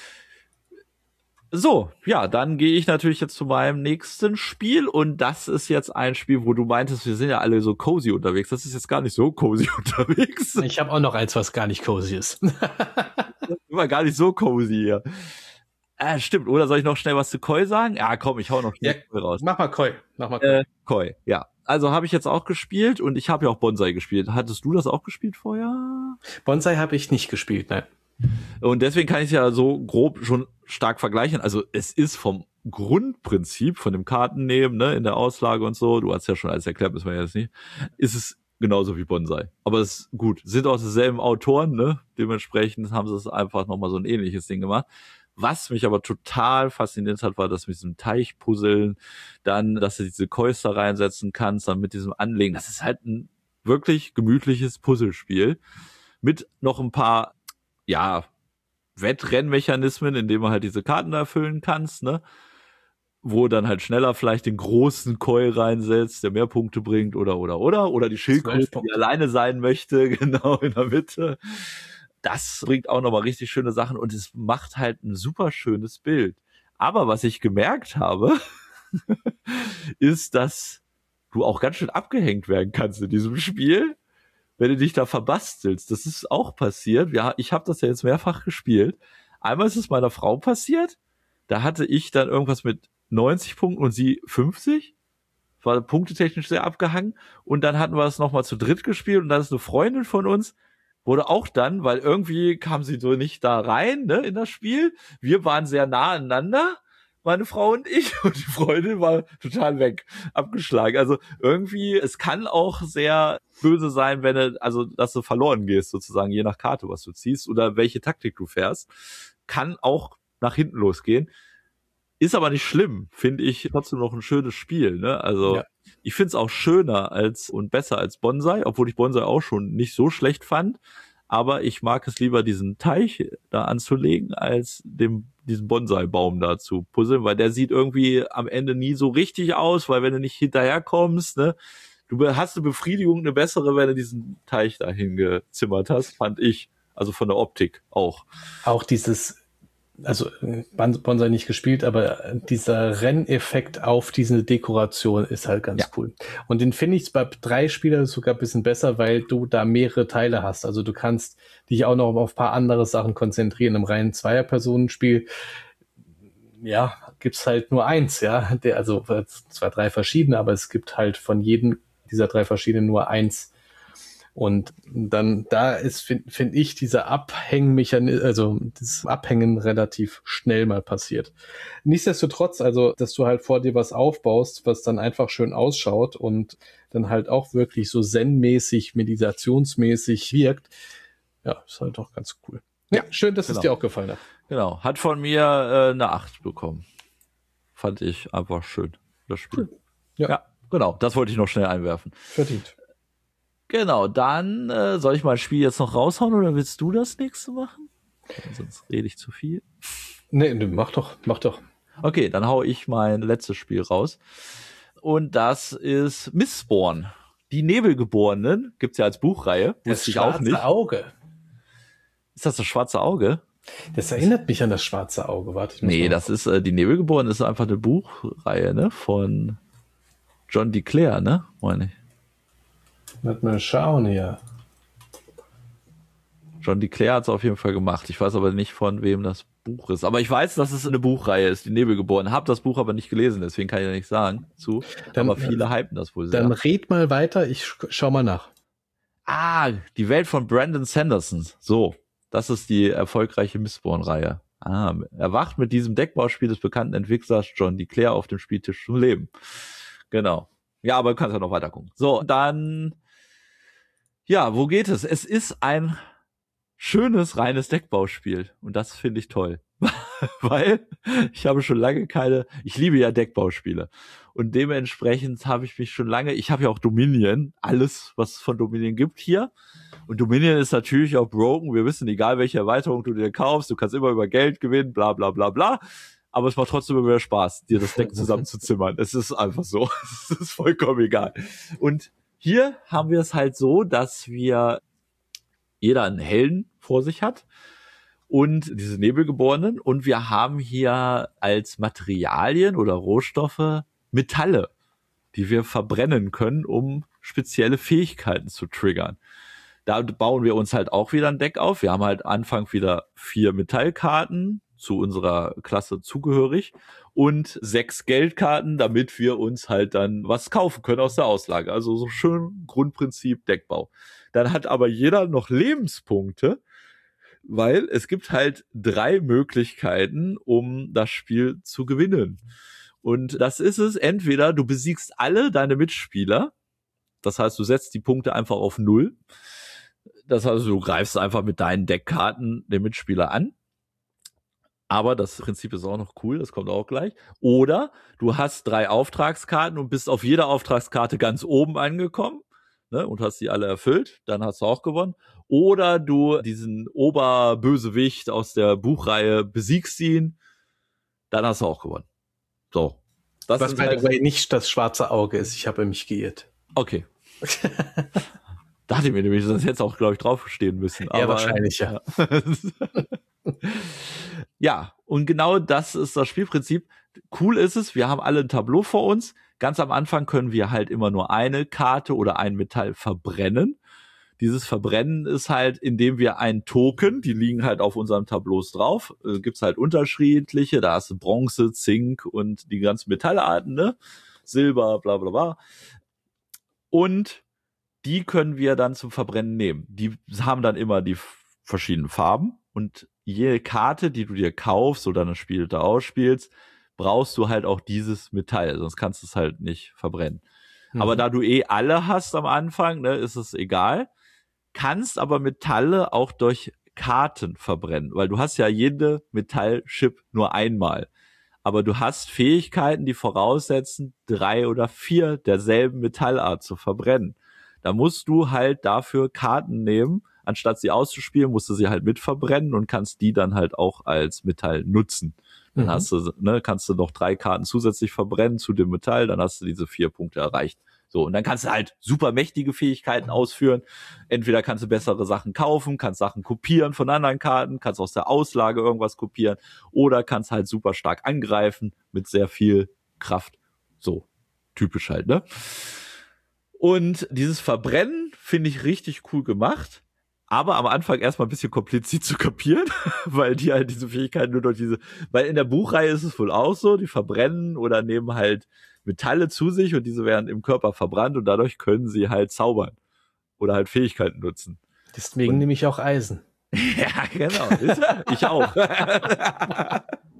So, ja, dann gehe ich natürlich jetzt zu meinem nächsten Spiel, und das ist jetzt ein Spiel, wo du meintest, wir sind ja alle so cozy unterwegs. Das ist jetzt gar nicht so cozy unterwegs. Ich habe auch noch eins, was gar nicht cozy ist. Immer gar nicht so cozy hier. Stimmt, oder soll ich noch schnell was zu Koi sagen? Ja, komm, ich hau noch schnell raus. Mach mal Koi. Koi, ja. Also habe ich jetzt auch gespielt, und ich habe ja auch Bonsai gespielt. Hattest du das auch gespielt vorher? Bonsai habe ich nicht gespielt, nein. Und deswegen kann ich es ja so grob schon stark vergleichen. Also es ist vom Grundprinzip, von dem Kartennehmen, ne, in der Auslage und so, du hast ja schon alles erklärt, müssen wir jetzt nicht, ist es genauso wie Bonsai. Aber es ist gut, sind auch dieselben Autoren, ne, dementsprechend haben sie es einfach nochmal so ein ähnliches Ding gemacht. Was mich aber total fasziniert hat, war das mit diesem Teichpuzzeln, dann, dass du diese Kois da reinsetzen kannst, dann mit diesem Anlegen. Das ist halt ein wirklich gemütliches Puzzlespiel mit noch ein paar, ja, Wettrennmechanismen, in denen man halt diese Karten erfüllen kannst, ne? Wo dann halt schneller vielleicht den großen Koi reinsetzt, der mehr Punkte bringt, oder die Schildkröte, die alleine sein möchte, genau in der Mitte. Das bringt auch nochmal richtig schöne Sachen, und es macht halt ein super schönes Bild. Aber was ich gemerkt habe, ist, dass du auch ganz schön abgehängt werden kannst in diesem Spiel, wenn du dich da verbastelst. Das ist auch passiert. Ja, ich habe das ja jetzt mehrfach gespielt. Einmal ist es meiner Frau passiert. Da hatte ich dann irgendwas mit 90 Punkten und sie 50. War punktetechnisch sehr abgehangen. Und dann hatten wir es nochmal zu dritt gespielt, und dann ist eine Freundin von uns, wurde auch dann, weil irgendwie kam sie so nicht da rein, ne, in das Spiel. Wir waren sehr nah aneinander, meine Frau und ich, und die Freundin war total weg, abgeschlagen. Also irgendwie, es kann auch sehr böse sein, dass du verloren gehst, sozusagen, je nach Karte, was du ziehst oder welche Taktik du fährst. Kann auch nach hinten losgehen. Ist aber nicht schlimm, finde ich trotzdem noch ein schönes Spiel, ne? Also, ja. Ich finde es auch schöner und besser als Bonsai, obwohl ich Bonsai auch schon nicht so schlecht fand. Aber ich mag es lieber, diesen Teich da anzulegen, als diesen Bonsai-Baum da zu puzzeln, weil der sieht irgendwie am Ende nie so richtig aus, weil wenn du nicht hinterherkommst, ne, du hast eine Befriedigung, eine bessere, wenn du diesen Teich da hingezimmert hast, fand ich. Also von der Optik auch. Auch also Bonsai nicht gespielt, aber dieser Renneffekt auf diese Dekoration ist halt ganz cool. Und den finde ich bei 3 Spielern sogar ein bisschen besser, weil du da mehrere Teile hast. Also du kannst dich auch noch auf ein paar andere Sachen konzentrieren. Im reinen Zweier-Personen-Spiel, ja, gibt's halt nur eins, ja. Also zwar 3 verschiedene, aber es gibt halt von jedem dieser 3 verschiedenen nur eins. Und dann da ist, finde ich, dieser Abhängmechanismus, also das Abhängen relativ schnell mal passiert. Nichtsdestotrotz, also, dass du halt vor dir was aufbaust, was dann einfach schön ausschaut und dann halt auch wirklich so zen-mäßig, meditationsmäßig wirkt, ja, ist halt auch ganz cool. Ja, schön, dass es dir auch gefallen hat. Genau, hat von mir eine 8 bekommen. fand ich einfach schön, das Spiel. Cool. Ja, genau, das wollte ich noch schnell einwerfen. verdient. Genau, dann soll ich mal ein Spiel jetzt noch raushauen oder willst du das nächste machen? Sonst rede ich zu viel. Nee, mach doch. Okay, dann hau ich mein letztes Spiel raus. Und das ist Mistborn. Die Nebelgeborenen gibt's ja als Buchreihe. Das ich auch nicht. schwarze Auge. Ist das schwarze Auge? Das erinnert mich an das schwarze Auge. Warte, Nee, das ist die Nebelgeborenen ist einfach eine Buchreihe, ne? Von John DeClair, ne? Meine ich. Lass mal schauen hier. John DeClair hat's auf jeden Fall gemacht. Ich weiß aber nicht, von wem das Buch ist. Aber ich weiß, dass es eine Buchreihe ist, die Nebelgeborenen. Hab das Buch aber nicht gelesen, deswegen kann ich ja nicht sagen aber viele hypen das wohl sehr. Dann red mal weiter, ich schau mal nach. Die Welt von Brandon Sanderson. So, das ist die erfolgreiche Mistborn-Reihe. Erwacht mit diesem Deckbauspiel des bekannten Entwicklers John DeClair auf dem Spieltisch zum Leben. Genau. Ja, aber du kannst ja noch weiter gucken. So, dann, ja, wo geht es? Es ist ein schönes, reines Deckbauspiel. Und das finde ich toll. Weil ich habe schon lange ich liebe ja Deckbauspiele. Und dementsprechend habe ich mich schon lange, ich habe ja auch Dominion, alles, was es von Dominion gibt hier. Und Dominion ist natürlich auch broken. Wir wissen, egal welche Erweiterung du dir kaufst, du kannst immer über Geld gewinnen, bla bla bla bla. Aber es macht trotzdem immer mehr Spaß, dir das Deck zusammenzuzimmern. Es ist einfach so. Es ist vollkommen egal. Und hier haben wir es halt so, dass jeder einen Helden vor sich hat und diese Nebelgeborenen. Und wir haben hier als Materialien oder Rohstoffe Metalle, die wir verbrennen können, um spezielle Fähigkeiten zu triggern. Da bauen wir uns halt auch wieder ein Deck auf. Wir haben halt Anfang wieder 4 Metallkarten zu unserer Klasse zugehörig und 6 Geldkarten, damit wir uns halt dann was kaufen können aus der Auslage. Also so schön Grundprinzip Deckbau. Dann hat aber jeder noch Lebenspunkte, weil es gibt halt 3 Möglichkeiten, um das Spiel zu gewinnen. Und das ist es, entweder du besiegst alle deine Mitspieler, das heißt, du setzt die Punkte einfach auf 0. Das heißt, du greifst einfach mit deinen Deckkarten den Mitspieler an. Aber das Prinzip ist auch noch cool, das kommt auch gleich. Oder du hast 3 Auftragskarten und bist auf jeder Auftragskarte ganz oben angekommen, ne, und hast die alle erfüllt, dann hast du auch gewonnen. Oder du diesen Oberbösewicht aus der Buchreihe besiegst ihn, dann hast du auch gewonnen. So. Das was by the way nicht das schwarze Auge ist, ich habe mich geirrt. Okay. Dachte ich mir nämlich, sonst hätte es auch, glaube ich, draufstehen müssen. Ja, wahrscheinlich, ja. Ja, und genau das ist das Spielprinzip. Cool ist es, wir haben alle ein Tableau vor uns. Ganz am Anfang können wir halt immer nur eine Karte oder ein Metall verbrennen. Dieses Verbrennen ist halt, indem wir einen Token, die liegen halt auf unseren Tableaus drauf, gibt's halt unterschiedliche, da hast du Bronze, Zink und die ganzen Metallarten, ne? Silber, bla bla bla. Und die können wir dann zum Verbrennen nehmen. Die haben dann immer die verschiedenen Farben und jede Karte, die du dir kaufst oder das Spiel da ausspielst, brauchst du halt auch dieses Metall, sonst kannst du es halt nicht verbrennen. Aber da du alle hast am Anfang, ne, ist es egal. Kannst aber Metalle auch durch Karten verbrennen, weil du hast ja jede Metallchip nur einmal. Aber du hast Fähigkeiten, die voraussetzen, 3 oder 4 derselben Metallart zu verbrennen. Da musst du halt dafür Karten nehmen, anstatt sie auszuspielen, musst du sie halt mit verbrennen und kannst die dann halt auch als Metall nutzen. Dann hast du, kannst du noch 3 Karten zusätzlich verbrennen zu dem Metall, dann hast du diese 4 Punkte erreicht. So, und dann kannst du halt super mächtige Fähigkeiten ausführen. Entweder kannst du bessere Sachen kaufen, kannst Sachen kopieren von anderen Karten, kannst aus der Auslage irgendwas kopieren oder kannst halt super stark angreifen mit sehr viel Kraft. So, typisch halt, ne? Und dieses Verbrennen finde ich richtig cool gemacht. Aber am Anfang erstmal ein bisschen kompliziert zu kapieren, weil die halt diese Fähigkeiten nur durch weil in der Buchreihe ist es wohl auch so, die verbrennen oder nehmen halt Metalle zu sich und diese werden im Körper verbrannt und dadurch können sie halt zaubern oder halt Fähigkeiten nutzen. Deswegen nehme ich auch Eisen. Ja, genau. Ich auch.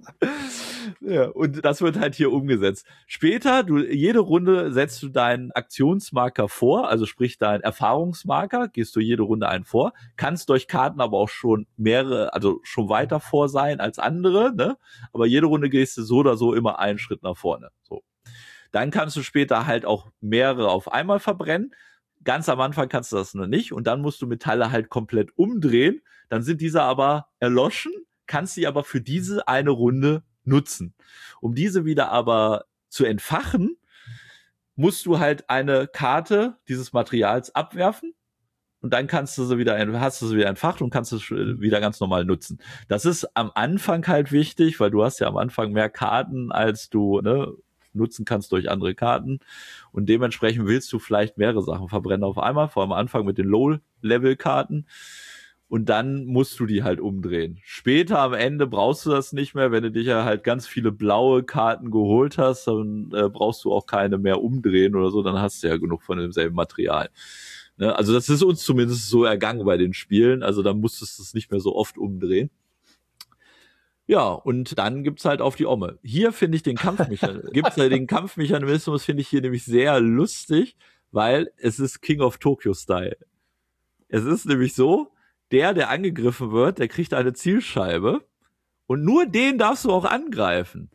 Ja, und das wird halt hier umgesetzt. Später, jede Runde setzt du deinen Aktionsmarker vor, also sprich deinen Erfahrungsmarker, gehst du jede Runde einen vor, kannst durch Karten aber auch schon mehrere, also schon weiter vor sein als andere, ne? Aber jede Runde gehst du so oder so immer einen Schritt nach vorne. So. Dann kannst du später halt auch mehrere auf einmal verbrennen. Ganz am Anfang kannst du das noch nicht und dann musst du Metalle halt komplett umdrehen. Dann sind diese aber erloschen, kannst sie aber für diese eine Runde nutzen. Um diese wieder aber zu entfachen, musst du halt eine Karte dieses Materials abwerfen und dann hast du sie wieder entfacht und kannst es wieder ganz normal nutzen. Das ist am Anfang halt wichtig, weil du hast ja am Anfang mehr Karten, als du nutzen kannst durch andere Karten und dementsprechend willst du vielleicht mehrere Sachen verbrennen auf einmal, vor allem am Anfang mit den Low-Level-Karten und dann musst du die halt umdrehen. Später am Ende brauchst du das nicht mehr, wenn du dich ja halt ganz viele blaue Karten geholt hast, dann brauchst du auch keine mehr umdrehen oder so, dann hast du ja genug von demselben Material. Ne? Also das ist uns zumindest so ergangen bei den Spielen, also dann musstest du es nicht mehr so oft umdrehen. Ja, und dann gibt's halt auf die Omme. Hier finde ich den Kampfmechanismus finde ich hier nämlich sehr lustig, weil es ist King of Tokyo Style. Es ist nämlich so, der angegriffen wird, der kriegt eine Zielscheibe und nur den darfst du auch angreifen.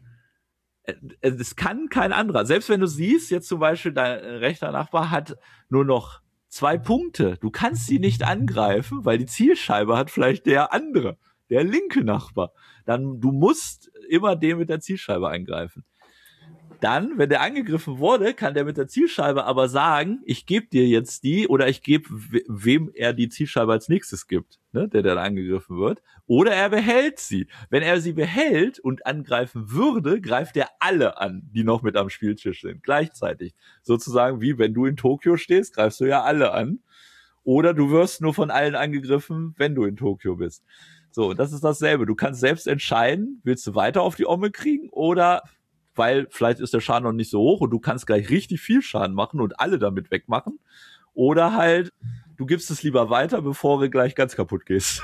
Es kann kein anderer. Selbst wenn du siehst, jetzt zum Beispiel dein rechter Nachbar hat nur noch 2 Punkte. Du kannst sie nicht angreifen, weil die Zielscheibe hat vielleicht der andere. Der linke Nachbar. Dann, du musst immer den mit der Zielscheibe eingreifen. Dann, wenn der angegriffen wurde, kann der mit der Zielscheibe aber sagen, ich gebe dir jetzt die oder ich gebe, wem er die Zielscheibe als nächstes gibt, ne, der dann angegriffen wird. Oder er behält sie. Wenn er sie behält und angreifen würde, greift er alle an, die noch mit am Spieltisch sind, gleichzeitig. Sozusagen wie, wenn du in Tokio stehst, greifst du ja alle an. Oder du wirst nur von allen angegriffen, wenn du in Tokio bist. So, das ist dasselbe. Du kannst selbst entscheiden, willst du weiter auf die Omme kriegen oder, weil vielleicht ist der Schaden noch nicht so hoch und du kannst gleich richtig viel Schaden machen und alle damit wegmachen. Oder halt, du gibst es lieber weiter, bevor du gleich ganz kaputt gehst.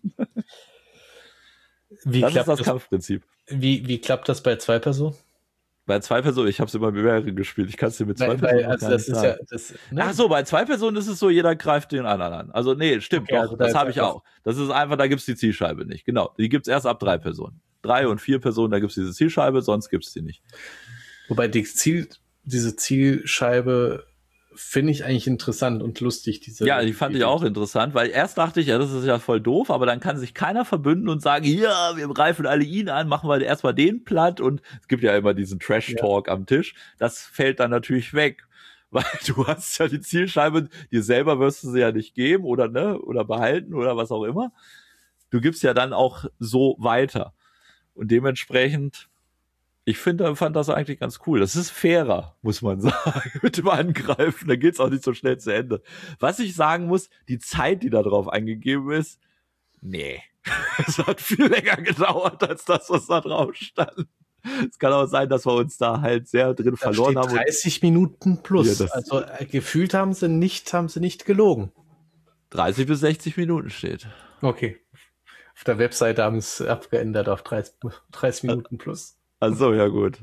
Das ist das Kampfprinzip. Wie klappt das bei 2 Personen? Bei 2 Personen, ich habe es immer mit mehreren gespielt. Ich kann es dir mit 2 Personen also das ist ja, das, ne? Ach so, bei 2 Personen ist es so, jeder greift den anderen an. Also nee, stimmt, okay, doch, also das habe ich auch. Das ist einfach, da gibt's die Zielscheibe nicht. Genau, die gibt's erst ab 3 Personen. 3 und 4 Personen, da gibt's diese Zielscheibe, sonst gibt's die nicht. Wobei diese Zielscheibe finde ich eigentlich interessant und lustig. Ja, die fand ich auch interessant, weil erst dachte ich, ja, das ist ja voll doof, aber dann kann sich keiner verbünden und sagen, ja, wir greifen alle ihn an, machen wir erstmal den platt und es gibt ja immer diesen Trash-Talk am Tisch. Das fällt dann natürlich weg, weil du hast ja die Zielscheibe, dir selber wirst du sie ja nicht geben oder behalten oder was auch immer. Du gibst ja dann auch so weiter und dementsprechend fand das eigentlich ganz cool. Das ist fairer, muss man sagen, mit dem Angreifen. Da geht's auch nicht so schnell zu Ende. Was ich sagen muss, die Zeit, die da drauf eingegeben ist, nee. Es hat viel länger gedauert, als das, was da drauf stand. Es kann auch sein, dass wir uns da halt sehr drin verloren haben. 30 Minuten plus. Ja, also gefühlt haben sie nicht gelogen. 30 bis 60 Minuten steht. Okay. Auf der Webseite haben sie es abgeändert auf 30 Minuten plus. Also ja gut.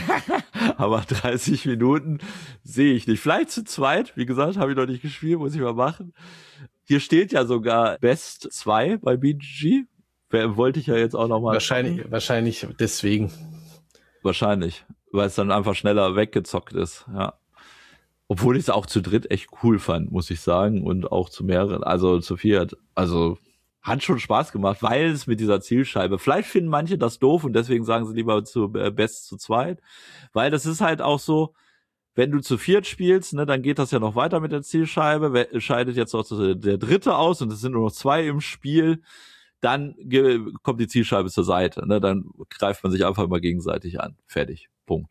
Aber 30 Minuten sehe ich nicht. Vielleicht zu zweit, wie gesagt, habe ich noch nicht gespielt, muss ich mal machen. Hier steht ja sogar Best 2 bei BGG. Wollte ich ja jetzt auch noch mal. Wahrscheinlich deswegen. Wahrscheinlich, weil es dann einfach schneller weggezockt ist, ja. Obwohl ich es auch zu dritt echt cool fand, muss ich sagen, und auch zu mehreren, also zu viert. Also hat schon Spaß gemacht, weil es mit dieser Zielscheibe, vielleicht finden manche das doof und deswegen sagen sie lieber zu Best zu zweit, weil das ist halt auch so, wenn du zu viert spielst, ne, dann geht das ja noch weiter mit der Zielscheibe, scheidet jetzt auch der dritte aus und es sind nur noch 2 im Spiel, dann kommt die Zielscheibe zur Seite, ne, dann greift man sich einfach immer gegenseitig an, fertig, Punkt.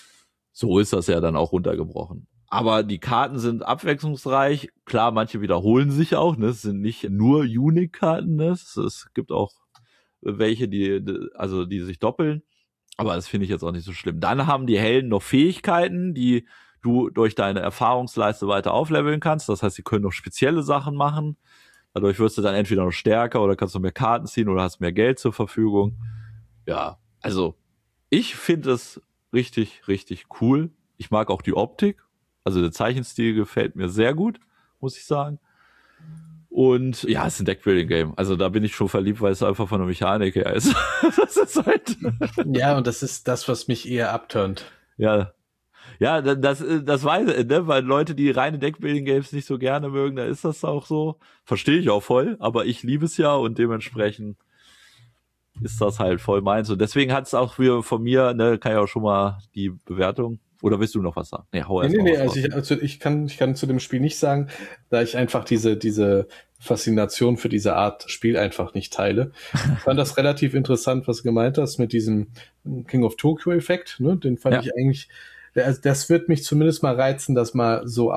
So ist das ja dann auch runtergebrochen. Aber die Karten sind abwechslungsreich. Klar, manche wiederholen sich auch. Ne? Es sind nicht nur Unique-Karten. Ne? Es gibt auch welche, die sich doppeln. Aber das finde ich jetzt auch nicht so schlimm. Dann haben die Helden noch Fähigkeiten, die du durch deine Erfahrungsleiste weiter aufleveln kannst. Das heißt, sie können noch spezielle Sachen machen. Dadurch wirst du dann entweder noch stärker oder kannst noch mehr Karten ziehen oder hast mehr Geld zur Verfügung. Ja, also Ich finde es richtig, richtig cool. Ich mag auch die Optik. Also der Zeichenstil gefällt mir sehr gut, muss ich sagen. Und ja, es ist ein Deckbuilding-Game. Also da bin ich schon verliebt, weil es einfach von der Mechanik her ist. Das ist halt Ja, und das ist das, was mich eher abturnt. ja. Ja, das weiß ich, ne? Weil Leute, die reine Deckbuilding-Games nicht so gerne mögen, da ist das auch so. Verstehe ich auch voll, aber ich liebe es ja und dementsprechend ist das halt voll meins. Und deswegen hat es auch von mir, ne, kann ich auch schon mal die Bewertung. Oder willst du noch was sagen? Nee, hau erst mal was raus. Also ich kann zu dem Spiel nicht sagen, da ich einfach diese Faszination für diese Art Spiel einfach nicht teile. Ich fand das relativ interessant, was du gemeint hast mit diesem King of Tokyo Effekt, ne? Den fand ich eigentlich, also das wird mich zumindest mal reizen, das mal so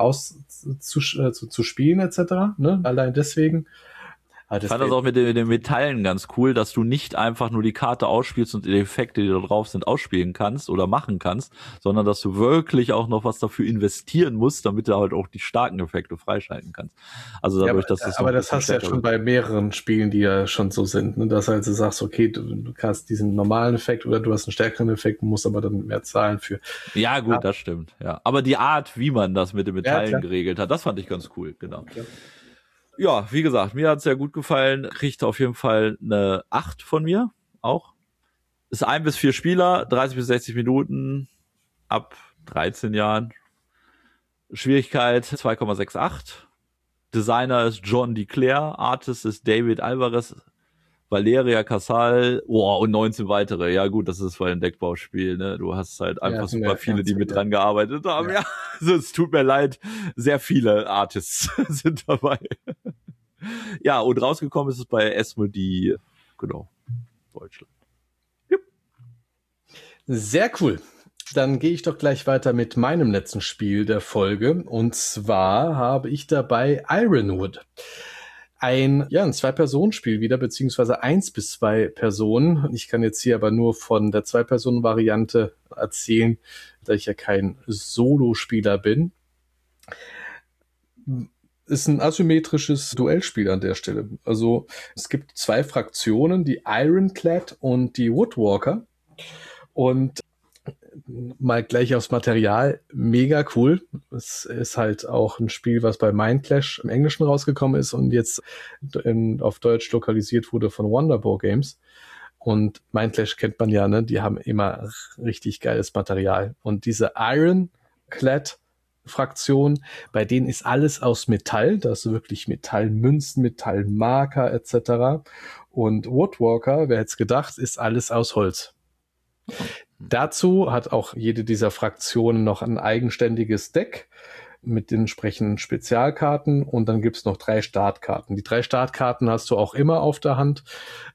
zu spielen etc., ne? Allein deswegen. Ich fand das auch mit den Metallen ganz cool, dass du nicht einfach nur die Karte ausspielst und die Effekte, die da drauf sind, ausspielen kannst oder machen kannst, sondern dass du wirklich auch noch was dafür investieren musst, damit du halt auch die starken Effekte freischalten kannst. Also dadurch, dass das aber das hast du ja schon bei mehreren Spielen, die ja schon so sind, ne? Dass halt du sagst, okay, du kannst diesen normalen Effekt oder du hast einen stärkeren Effekt, musst aber dann mehr zahlen für. Ja, gut, das stimmt, ja. Aber die Art, wie man das mit den Metallen geregelt hat, das fand ich ganz cool, genau. Ja. Ja, wie gesagt, mir hat's sehr gut gefallen. Kriegt auf jeden Fall eine 8 von mir auch. Ist 1 bis 4 Spieler, 30 bis 60 Minuten, ab 13 Jahren. Schwierigkeit 2,68. Designer ist John DeClaire, Artist ist David Alvarez, Valeria Casal, und 19 weitere. Ja gut, das ist voll ein Deckbauspiel, ne? Du hast halt einfach super viele, die mit dran gearbeitet haben. Ja, also es tut mir leid, sehr viele Artists sind dabei. Ja, und rausgekommen ist es bei Asmodee, genau, Deutschland. Yep. Sehr cool. Dann gehe ich doch gleich weiter mit meinem letzten Spiel der Folge. Und zwar habe ich dabei Ironwood. Ein 2-Personen-Spiel wieder, beziehungsweise 1 bis 2 Personen. Ich kann jetzt hier aber nur von der 2-Personen-Variante erzählen, da ich ja kein Solospieler bin. Ist ein asymmetrisches Duellspiel an der Stelle. Also es gibt 2 Fraktionen, die Ironclad und die Woodwalker. Und mal gleich aufs Material, mega cool. Es ist halt auch ein Spiel, was bei Mindclash im Englischen rausgekommen ist und jetzt auf Deutsch lokalisiert wurde von Wonderbow Games. Und Mindclash kennt man ja, ne? Die haben immer richtig geiles Material. Und diese Ironclad Fraktion, bei denen ist alles aus Metall, das ist wirklich Metallmünzen, Metallmarker etc. Und Woodwalker, wer hätte es gedacht, ist alles aus Holz. Dazu hat auch jede dieser Fraktionen noch ein eigenständiges Deck mit den entsprechenden Spezialkarten und dann gibt's noch 3 Startkarten. Die 3 Startkarten hast du auch immer auf der Hand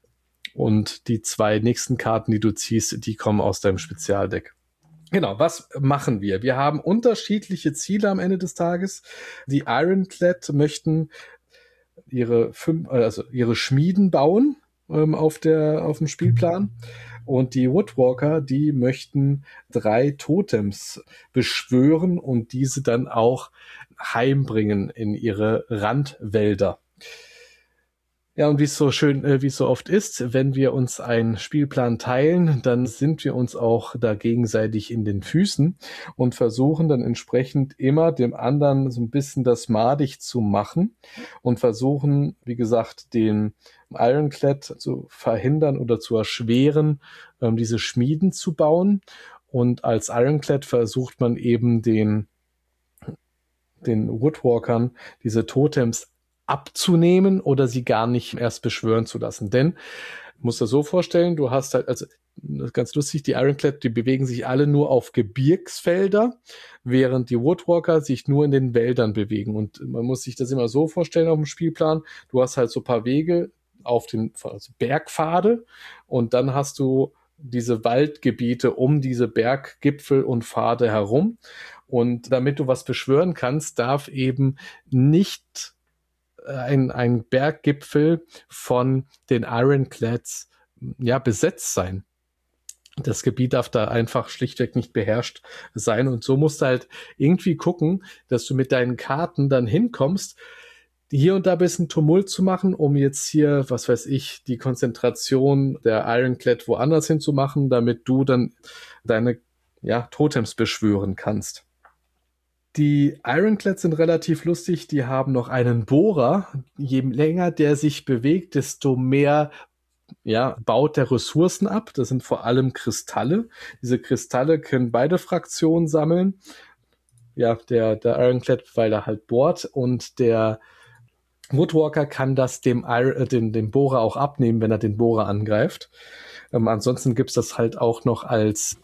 und die 2 nächsten Karten, die du ziehst, die kommen aus deinem Spezialdeck. Genau, was machen wir? Wir haben unterschiedliche Ziele am Ende des Tages. Die Ironclad möchten ihre Schmieden bauen auf dem Spielplan. Und die Woodwalker, die möchten 3 Totems beschwören und diese dann auch heimbringen in ihre Randwälder. Ja, und wie es so oft ist, wenn wir uns einen Spielplan teilen, dann sind wir uns auch da gegenseitig in den Füßen und versuchen dann entsprechend immer dem anderen so ein bisschen das madig zu machen und versuchen, wie gesagt, den Ironclad zu verhindern oder zu erschweren, diese Schmieden zu bauen. Und als Ironclad versucht man eben den Woodwalkern diese Totems abzunehmen oder sie gar nicht erst beschwören zu lassen. Denn, musst du dir so vorstellen, du hast halt, also ganz lustig, die Ironclad, die bewegen sich alle nur auf Gebirgsfelder, während die Woodwalker sich nur in den Wäldern bewegen. Und man muss sich das immer so vorstellen auf dem Spielplan, du hast halt so ein paar Wege also Bergpfade und dann hast du diese Waldgebiete um diese Berggipfel und Pfade herum. Und damit du was beschwören kannst, darf eben nicht ein Berggipfel von den Ironclads besetzt sein. Das Gebiet darf da einfach schlichtweg nicht beherrscht sein und so musst du halt irgendwie gucken, dass du mit deinen Karten dann hinkommst, hier und da ein bisschen Tumult zu machen, um jetzt hier, was weiß ich, die Konzentration der Ironclad woanders hinzumachen, damit du dann deine Totems beschwören kannst. Die Ironclads sind relativ lustig, die haben noch einen Bohrer. Je länger der sich bewegt, desto mehr baut der Ressourcen ab. Das sind vor allem Kristalle. Diese Kristalle können beide Fraktionen sammeln. Ja, der Ironclad, weil er halt bohrt, und der Woodwalker kann das dem Bohrer auch abnehmen, wenn er den Bohrer angreift. Ansonsten gibt's das halt auch noch als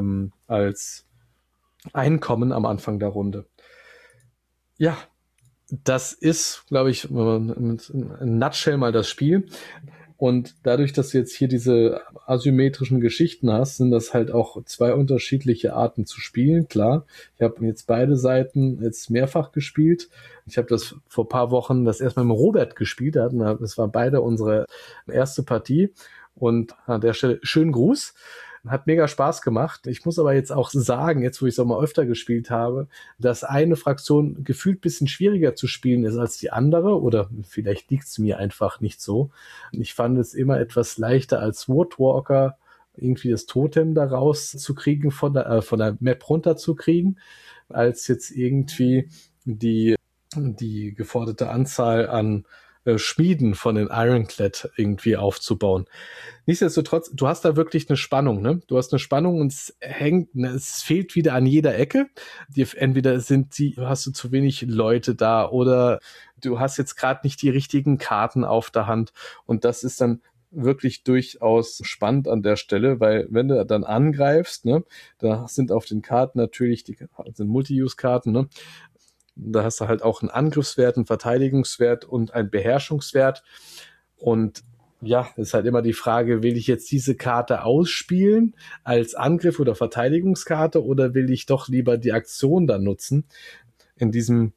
Einkommen am Anfang der Runde. Ja, das ist, glaube ich, in Nutshell mal das Spiel. Und dadurch, dass du jetzt hier diese asymmetrischen Geschichten hast, sind das halt auch zwei unterschiedliche Arten zu spielen. Klar, ich habe jetzt beide Seiten jetzt mehrfach gespielt. Ich habe das vor ein paar Wochen das erstmal mit Robert gespielt. Das war beide unsere erste Partie. Und an der Stelle schönen Gruß. Hat mega Spaß gemacht. Ich muss aber jetzt auch sagen, jetzt wo ich es auch mal öfter gespielt habe, dass eine Fraktion gefühlt ein bisschen schwieriger zu spielen ist als die andere, oder vielleicht liegt es mir einfach nicht so. Ich fand es immer etwas leichter als Woodwalker irgendwie das Totem da rauszukriegen, von der Map runterzukriegen, als jetzt irgendwie die geforderte Anzahl an Schmieden von den Ironclad irgendwie aufzubauen. Nichtsdestotrotz, du hast da wirklich eine Spannung, ne? Du hast eine Spannung und es fehlt wieder an jeder Ecke. Entweder hast du zu wenig Leute da, oder du hast jetzt gerade nicht die richtigen Karten auf der Hand, und das ist dann wirklich durchaus spannend an der Stelle, weil wenn du dann angreifst, ne, da sind auf den Karten natürlich sind Multi-Use-Karten, ne? Da hast du halt auch einen Angriffswert, einen Verteidigungswert und einen Beherrschungswert. Und ja, ist halt immer die Frage, will ich jetzt diese Karte ausspielen als Angriff- oder Verteidigungskarte, oder will ich doch lieber die Aktion dann nutzen? In diesem,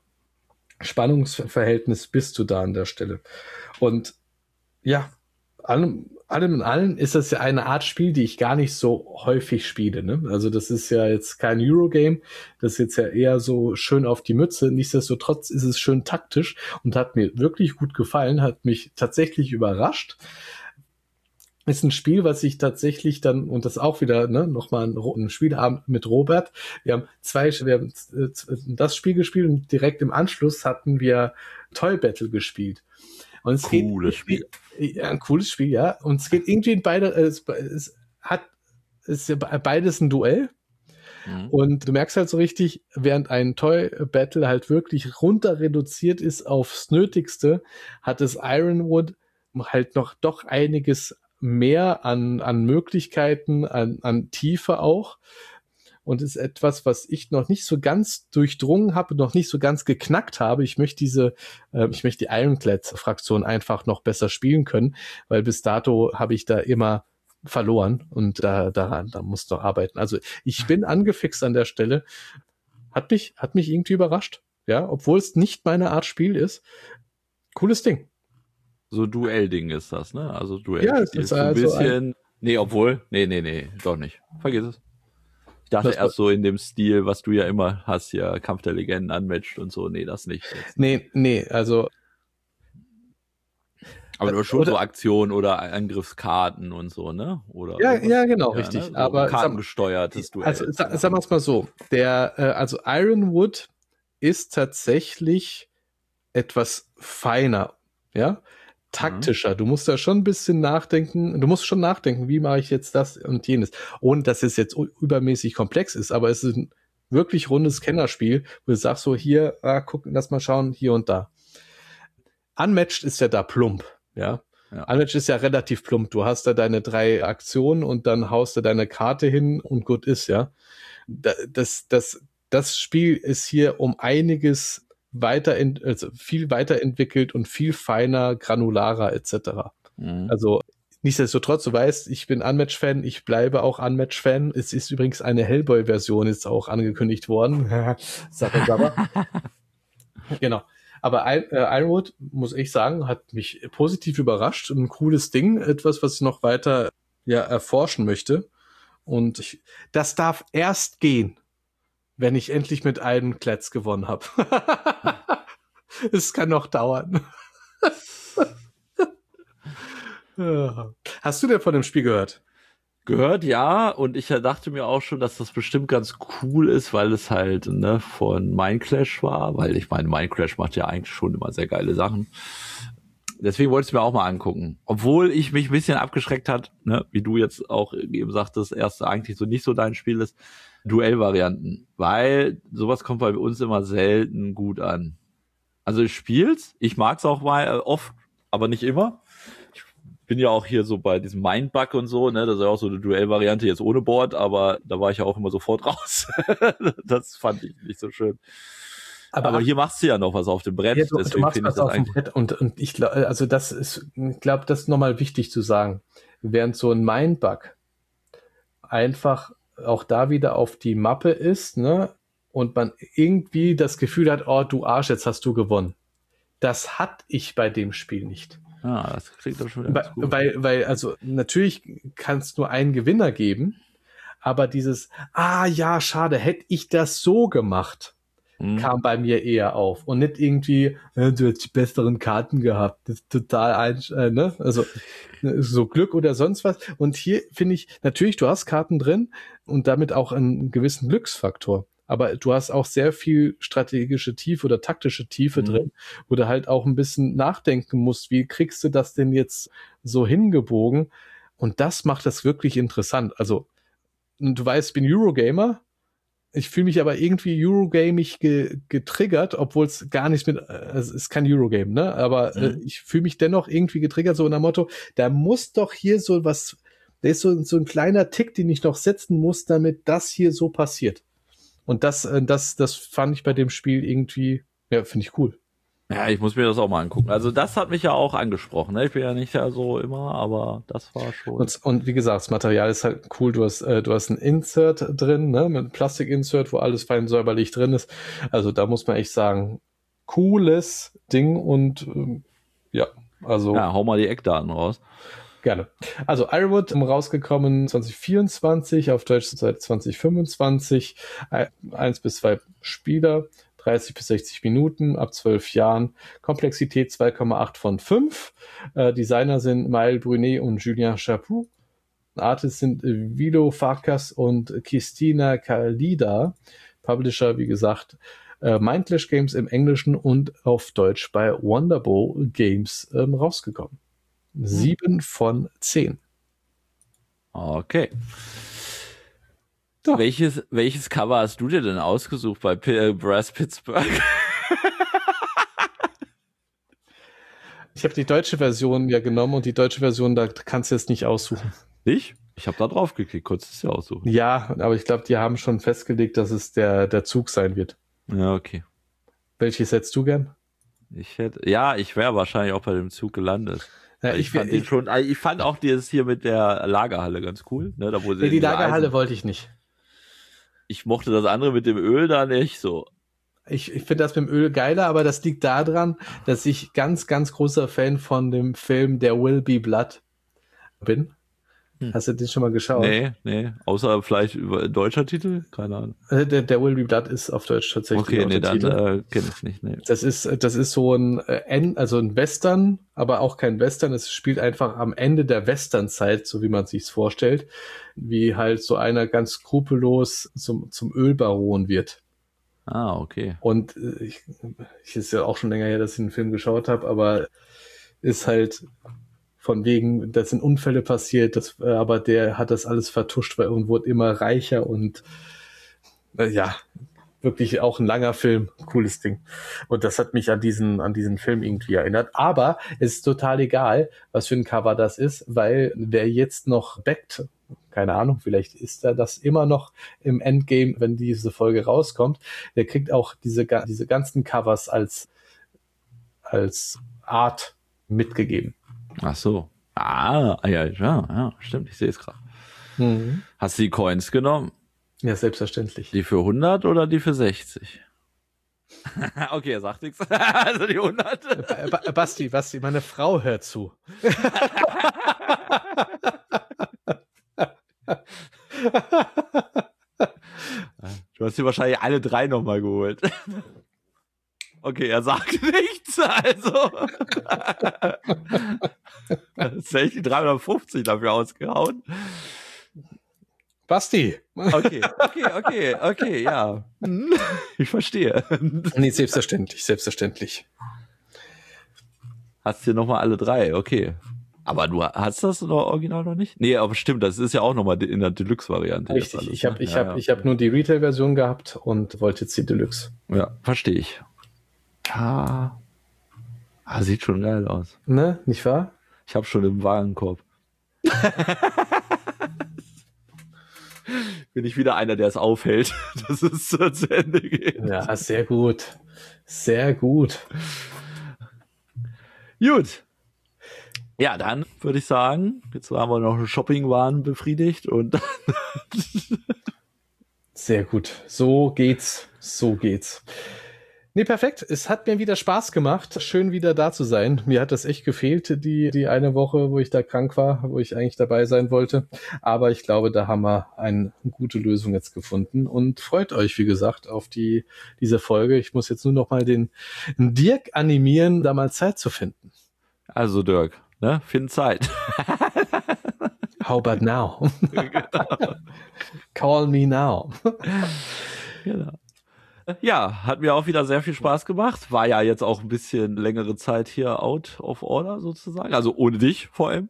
Spannungsverhältnis bist du da an der Stelle. Und ja, allem in allem ist das ja eine Art Spiel, die ich gar nicht so häufig spiele, ne? Also das ist ja jetzt kein Eurogame, das ist jetzt ja eher so schön auf die Mütze. Nichtsdestotrotz ist es schön taktisch und hat mir wirklich gut gefallen, hat mich tatsächlich überrascht. Ist ein Spiel, was ich tatsächlich dann, und das auch wieder, ne, nochmal ein Spielabend mit Robert. Wir haben das Spiel gespielt, und direkt im Anschluss hatten wir Toy Battle gespielt. Und es cooles Spiel. Ja, ein cooles Spiel, ja. Und es geht irgendwie in beide, es ist ja beides ein Duell. Mhm. Und du merkst halt so richtig, während ein Toy Battle halt wirklich runter reduziert ist aufs Nötigste, hat das Ironwood halt noch doch einiges mehr an Möglichkeiten, an Tiefe auch. Und ist etwas, was ich noch nicht so ganz durchdrungen habe, noch nicht so ganz geknackt habe. Ich möchte die Ironclad-Fraktion einfach noch besser spielen können, weil bis dato habe ich da immer verloren, und da musst du arbeiten. Also ich bin angefixt an der Stelle. Hat mich irgendwie überrascht. Ja, obwohl es nicht meine Art Spiel ist. Cooles Ding. So Duell-Ding ist das, ne? Also Duell. Ja, es ist so ein bisschen. Nee, doch nicht. Vergiss es. Ich dachte erst so in dem Stil, was du ja immer hast, ja, Kampf der Legenden, Unmatched und so. Nee, das nicht. Nee, also. Aber du hast schon so Aktionen oder Angriffskarten und so, ne? Oder ja, genau, richtig. Ne? So aber kartengesteuertes Duell. Also sagen wir es mal so. Also Ironwood ist tatsächlich etwas feiner, ja? Taktischer. Du musst da schon ein bisschen nachdenken. Du musst schon nachdenken, wie mache ich jetzt das und jenes. Ohne dass es jetzt übermäßig komplex ist, aber es ist ein wirklich rundes Kennerspiel, wo du sagst so, hier, lass mal schauen, hier und da. Unmatched ist ja da plump, ja. Unmatched ist ja relativ plump. Du hast da deine 3 Aktionen und dann haust du deine Karte hin und gut ist, ja. Das Spiel ist hier um einiges viel weiterentwickelt und viel feiner, granularer etc. Mhm. Also nichtsdestotrotz, du weißt, ich bin Unmatched-Fan, ich bleibe auch Unmatched-Fan. Es ist übrigens eine Hellboy-Version jetzt auch angekündigt worden. Sabba. Genau. Aber Ironwood, muss ich sagen, hat mich positiv überrascht. Ein cooles Ding, etwas, was ich noch weiter erforschen möchte. Und das darf erst gehen, wenn ich endlich mit Ironclads gewonnen habe. Es kann noch dauern. Hast du denn von dem Spiel gehört? Gehört, ja, und ich dachte mir auch schon, dass das bestimmt ganz cool ist, weil es halt von Mindclash war, weil ich meine, Mindclash macht ja eigentlich schon immer sehr geile Sachen. Deswegen wollte ich es mir auch mal angucken. Obwohl ich mich ein bisschen abgeschreckt hat, wie du jetzt auch eben sagtest, erst eigentlich so nicht so dein Spiel ist, Duellvarianten. Weil sowas kommt bei uns immer selten gut an. Also ich spiel's, ich mag's auch mal oft, aber nicht immer. Ich bin ja auch hier so bei diesem Mindbug und so, das ist ja auch so eine Duellvariante jetzt ohne Board, aber da war ich ja auch immer sofort raus. Das fand ich nicht so schön. Aber hier machst du ja noch was auf dem Brett. Ja, du machst was auf dem Brett und ich glaube, also das ist nochmal wichtig zu sagen. Während so ein Mindbug einfach auch da wieder auf die Mappe ist, und man irgendwie das Gefühl hat, oh, du Arsch, jetzt hast du gewonnen. Das hatte ich bei dem Spiel nicht. Ah, das klingt doch schon wieder ganz gut. Weil, also natürlich kann es nur einen Gewinner geben, aber dieses, ja, schade, hätte ich das so gemacht, kam bei mir eher auf. Und nicht irgendwie, du hast die besseren Karten gehabt. Das ist total also so Glück oder sonst was. Und hier finde ich, natürlich, du hast Karten drin und damit auch einen gewissen Glücksfaktor. Aber du hast auch sehr viel strategische Tiefe oder taktische Tiefe drin, wo du halt auch ein bisschen nachdenken musst, wie kriegst du das denn jetzt so hingebogen? Und das macht das wirklich interessant. Also, du weißt, ich bin Eurogamer. Ich fühle mich aber irgendwie Eurogamig getriggert, obwohl es gar nicht es ist kein Eurogame, aber ich fühle mich dennoch irgendwie getriggert, so in der Motto, da muss doch hier so was, da ist so ein kleiner Tick, den ich noch setzen muss, damit das hier so passiert. Und das fand ich bei dem Spiel irgendwie, ja, finde ich cool. Ja, ich muss mir das auch mal angucken. Also das hat mich ja auch angesprochen. Ich bin ja nicht ja so immer, aber das war schon. Und wie gesagt, das Material ist halt cool. Du hast ein Insert drin, mit einem Plastik-Insert, wo alles fein säuberlich drin ist. Also da muss man echt sagen, cooles Ding und ja, also. Ja, hau mal die Eckdaten raus. Gerne. Also Ironwood rausgekommen 2024, auf Deutsch seit 2025. 1 bis 2 Spieler, 30 bis 60 Minuten, ab 12 Jahren. Komplexität 2,8 von 5. Designer sind Maël Brunet und Julien Chaput. Artists sind Vilo Farkas und Christina Kalida. Publisher, wie gesagt, Mindclash Games im Englischen und auf Deutsch bei Wonderbow Games rausgekommen. 7 von 10. Okay. So. Welches Cover hast du dir denn ausgesucht bei Brass Pittsburgh? Ich habe die deutsche Version ja genommen und die deutsche Version, da kannst du jetzt nicht aussuchen. Ich? Ich habe da drauf geklickt, konntest du es ja aussuchen. Ja, aber ich glaube, die haben schon festgelegt, dass es der Zug sein wird. Ja, okay. Welches hättest du gern? Ich wäre wahrscheinlich auch bei dem Zug gelandet. Ja, ich fand auch dieses hier mit der Lagerhalle ganz cool. Da wo die Lagerhalle wollte ich nicht. Ich mochte das andere mit dem Öl da nicht so. Ich finde das mit dem Öl geiler, aber das liegt daran, dass ich ganz, ganz großer Fan von dem Film There Will Be Blood bin. Hast du den schon mal geschaut? Nee. Außer vielleicht über deutscher Titel? Keine Ahnung. Der Will Be Blood ist auf Deutsch tatsächlich. Okay, nee, dann kenne ich nicht. Nee. Das ist so ein Western, aber auch kein Western. Es spielt einfach am Ende der Westernzeit, so wie man sich's vorstellt, wie halt so einer ganz skrupellos zum Ölbaron wird. Ah, okay. Und ich ist ja auch schon länger her, dass ich den Film geschaut habe, aber ist halt von wegen, da sind Unfälle passiert, aber der hat das alles vertuscht und wurde immer reicher und ja, wirklich auch ein langer Film, cooles Ding. Und das hat mich an diesen Film irgendwie erinnert. Aber es ist total egal, was für ein Cover das ist, weil wer jetzt noch backt, keine Ahnung, vielleicht ist er das immer noch im Endgame, wenn diese Folge rauskommt, der kriegt auch diese ganzen Covers als Art mitgegeben. Ach so. Ja, stimmt, ich sehe es gerade. Mhm. Hast du die Coins genommen? Ja, selbstverständlich. Die für 100 oder die für 60? Okay, er sagt nichts. Also die 100. Basti, meine Frau hört zu. Du hast dir wahrscheinlich alle 3 nochmal geholt. Okay. okay, er sagt nichts, also. Jetzt hätte ich die 350 dafür ausgehauen. Basti. Okay, ja. Ich verstehe. Nee, selbstverständlich. Hast hier nochmal alle 3, okay. Aber du hast das Original noch nicht? Nee, aber stimmt, das ist ja auch nochmal in der Deluxe-Variante. Richtig, alles, ich hab nur die Retail-Version gehabt und wollte jetzt die Deluxe. Ja, verstehe ich. Sieht schon geil aus. Ne, nicht wahr? Ich habe schon im Warenkorb. Bin ich wieder einer, der es aufhält, dass es zu Ende geht. Ja, sehr gut. Sehr gut. Gut. Ja, dann würde ich sagen, jetzt haben wir noch Shoppingwaren befriedigt und sehr gut. So geht's. Nee, perfekt. Es hat mir wieder Spaß gemacht. Schön wieder da zu sein. Mir hat das echt gefehlt, die eine Woche, wo ich da krank war, wo ich eigentlich dabei sein wollte. Aber ich glaube, da haben wir eine gute Lösung jetzt gefunden und freut euch, wie gesagt, auf diese Folge. Ich muss jetzt nur noch mal den Dirk animieren, da mal Zeit zu finden. Also Dirk, ne? Find Zeit. How about now? Call me now. Genau. Ja, hat mir auch wieder sehr viel Spaß gemacht. War ja jetzt auch ein bisschen längere Zeit hier out of order sozusagen. Also ohne dich vor allem.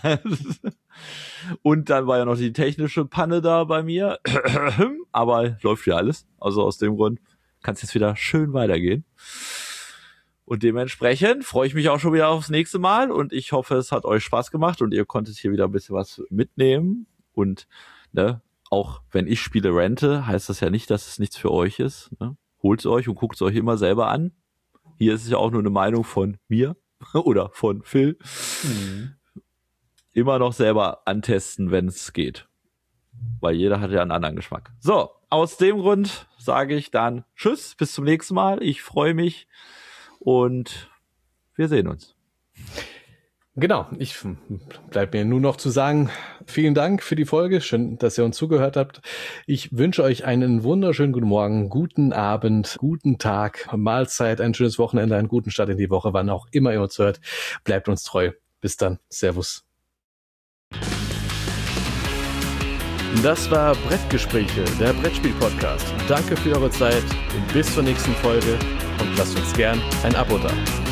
Und dann war ja noch die technische Panne da bei mir. Aber läuft ja alles. Also aus dem Grund kann es jetzt wieder schön weitergehen. Und dementsprechend freue ich mich auch schon wieder aufs nächste Mal. Und ich hoffe, es hat euch Spaß gemacht und ihr konntet hier wieder ein bisschen was mitnehmen. Und ne, auch wenn ich Spiele rente, heißt das ja nicht, dass es nichts für euch ist. Ne? Holt es euch und guckt es euch immer selber an. Hier ist es ja auch nur eine Meinung von mir oder von Phil. Immer noch selber antesten, wenn es geht. Weil jeder hat ja einen anderen Geschmack. So, aus dem Grund sage ich dann Tschüss, bis zum nächsten Mal. Ich freue mich und wir sehen uns. Genau, bleibt mir nur noch zu sagen, vielen Dank für die Folge, schön, dass ihr uns zugehört habt. Ich wünsche euch einen wunderschönen guten Morgen, guten Abend, guten Tag, Mahlzeit, ein schönes Wochenende, einen guten Start in die Woche, wann auch immer ihr uns hört. Bleibt uns treu. Bis dann. Servus. Das war Brettgespräche, der Brettspiel-Podcast. Danke für eure Zeit und bis zur nächsten Folge und lasst uns gern ein Abo da.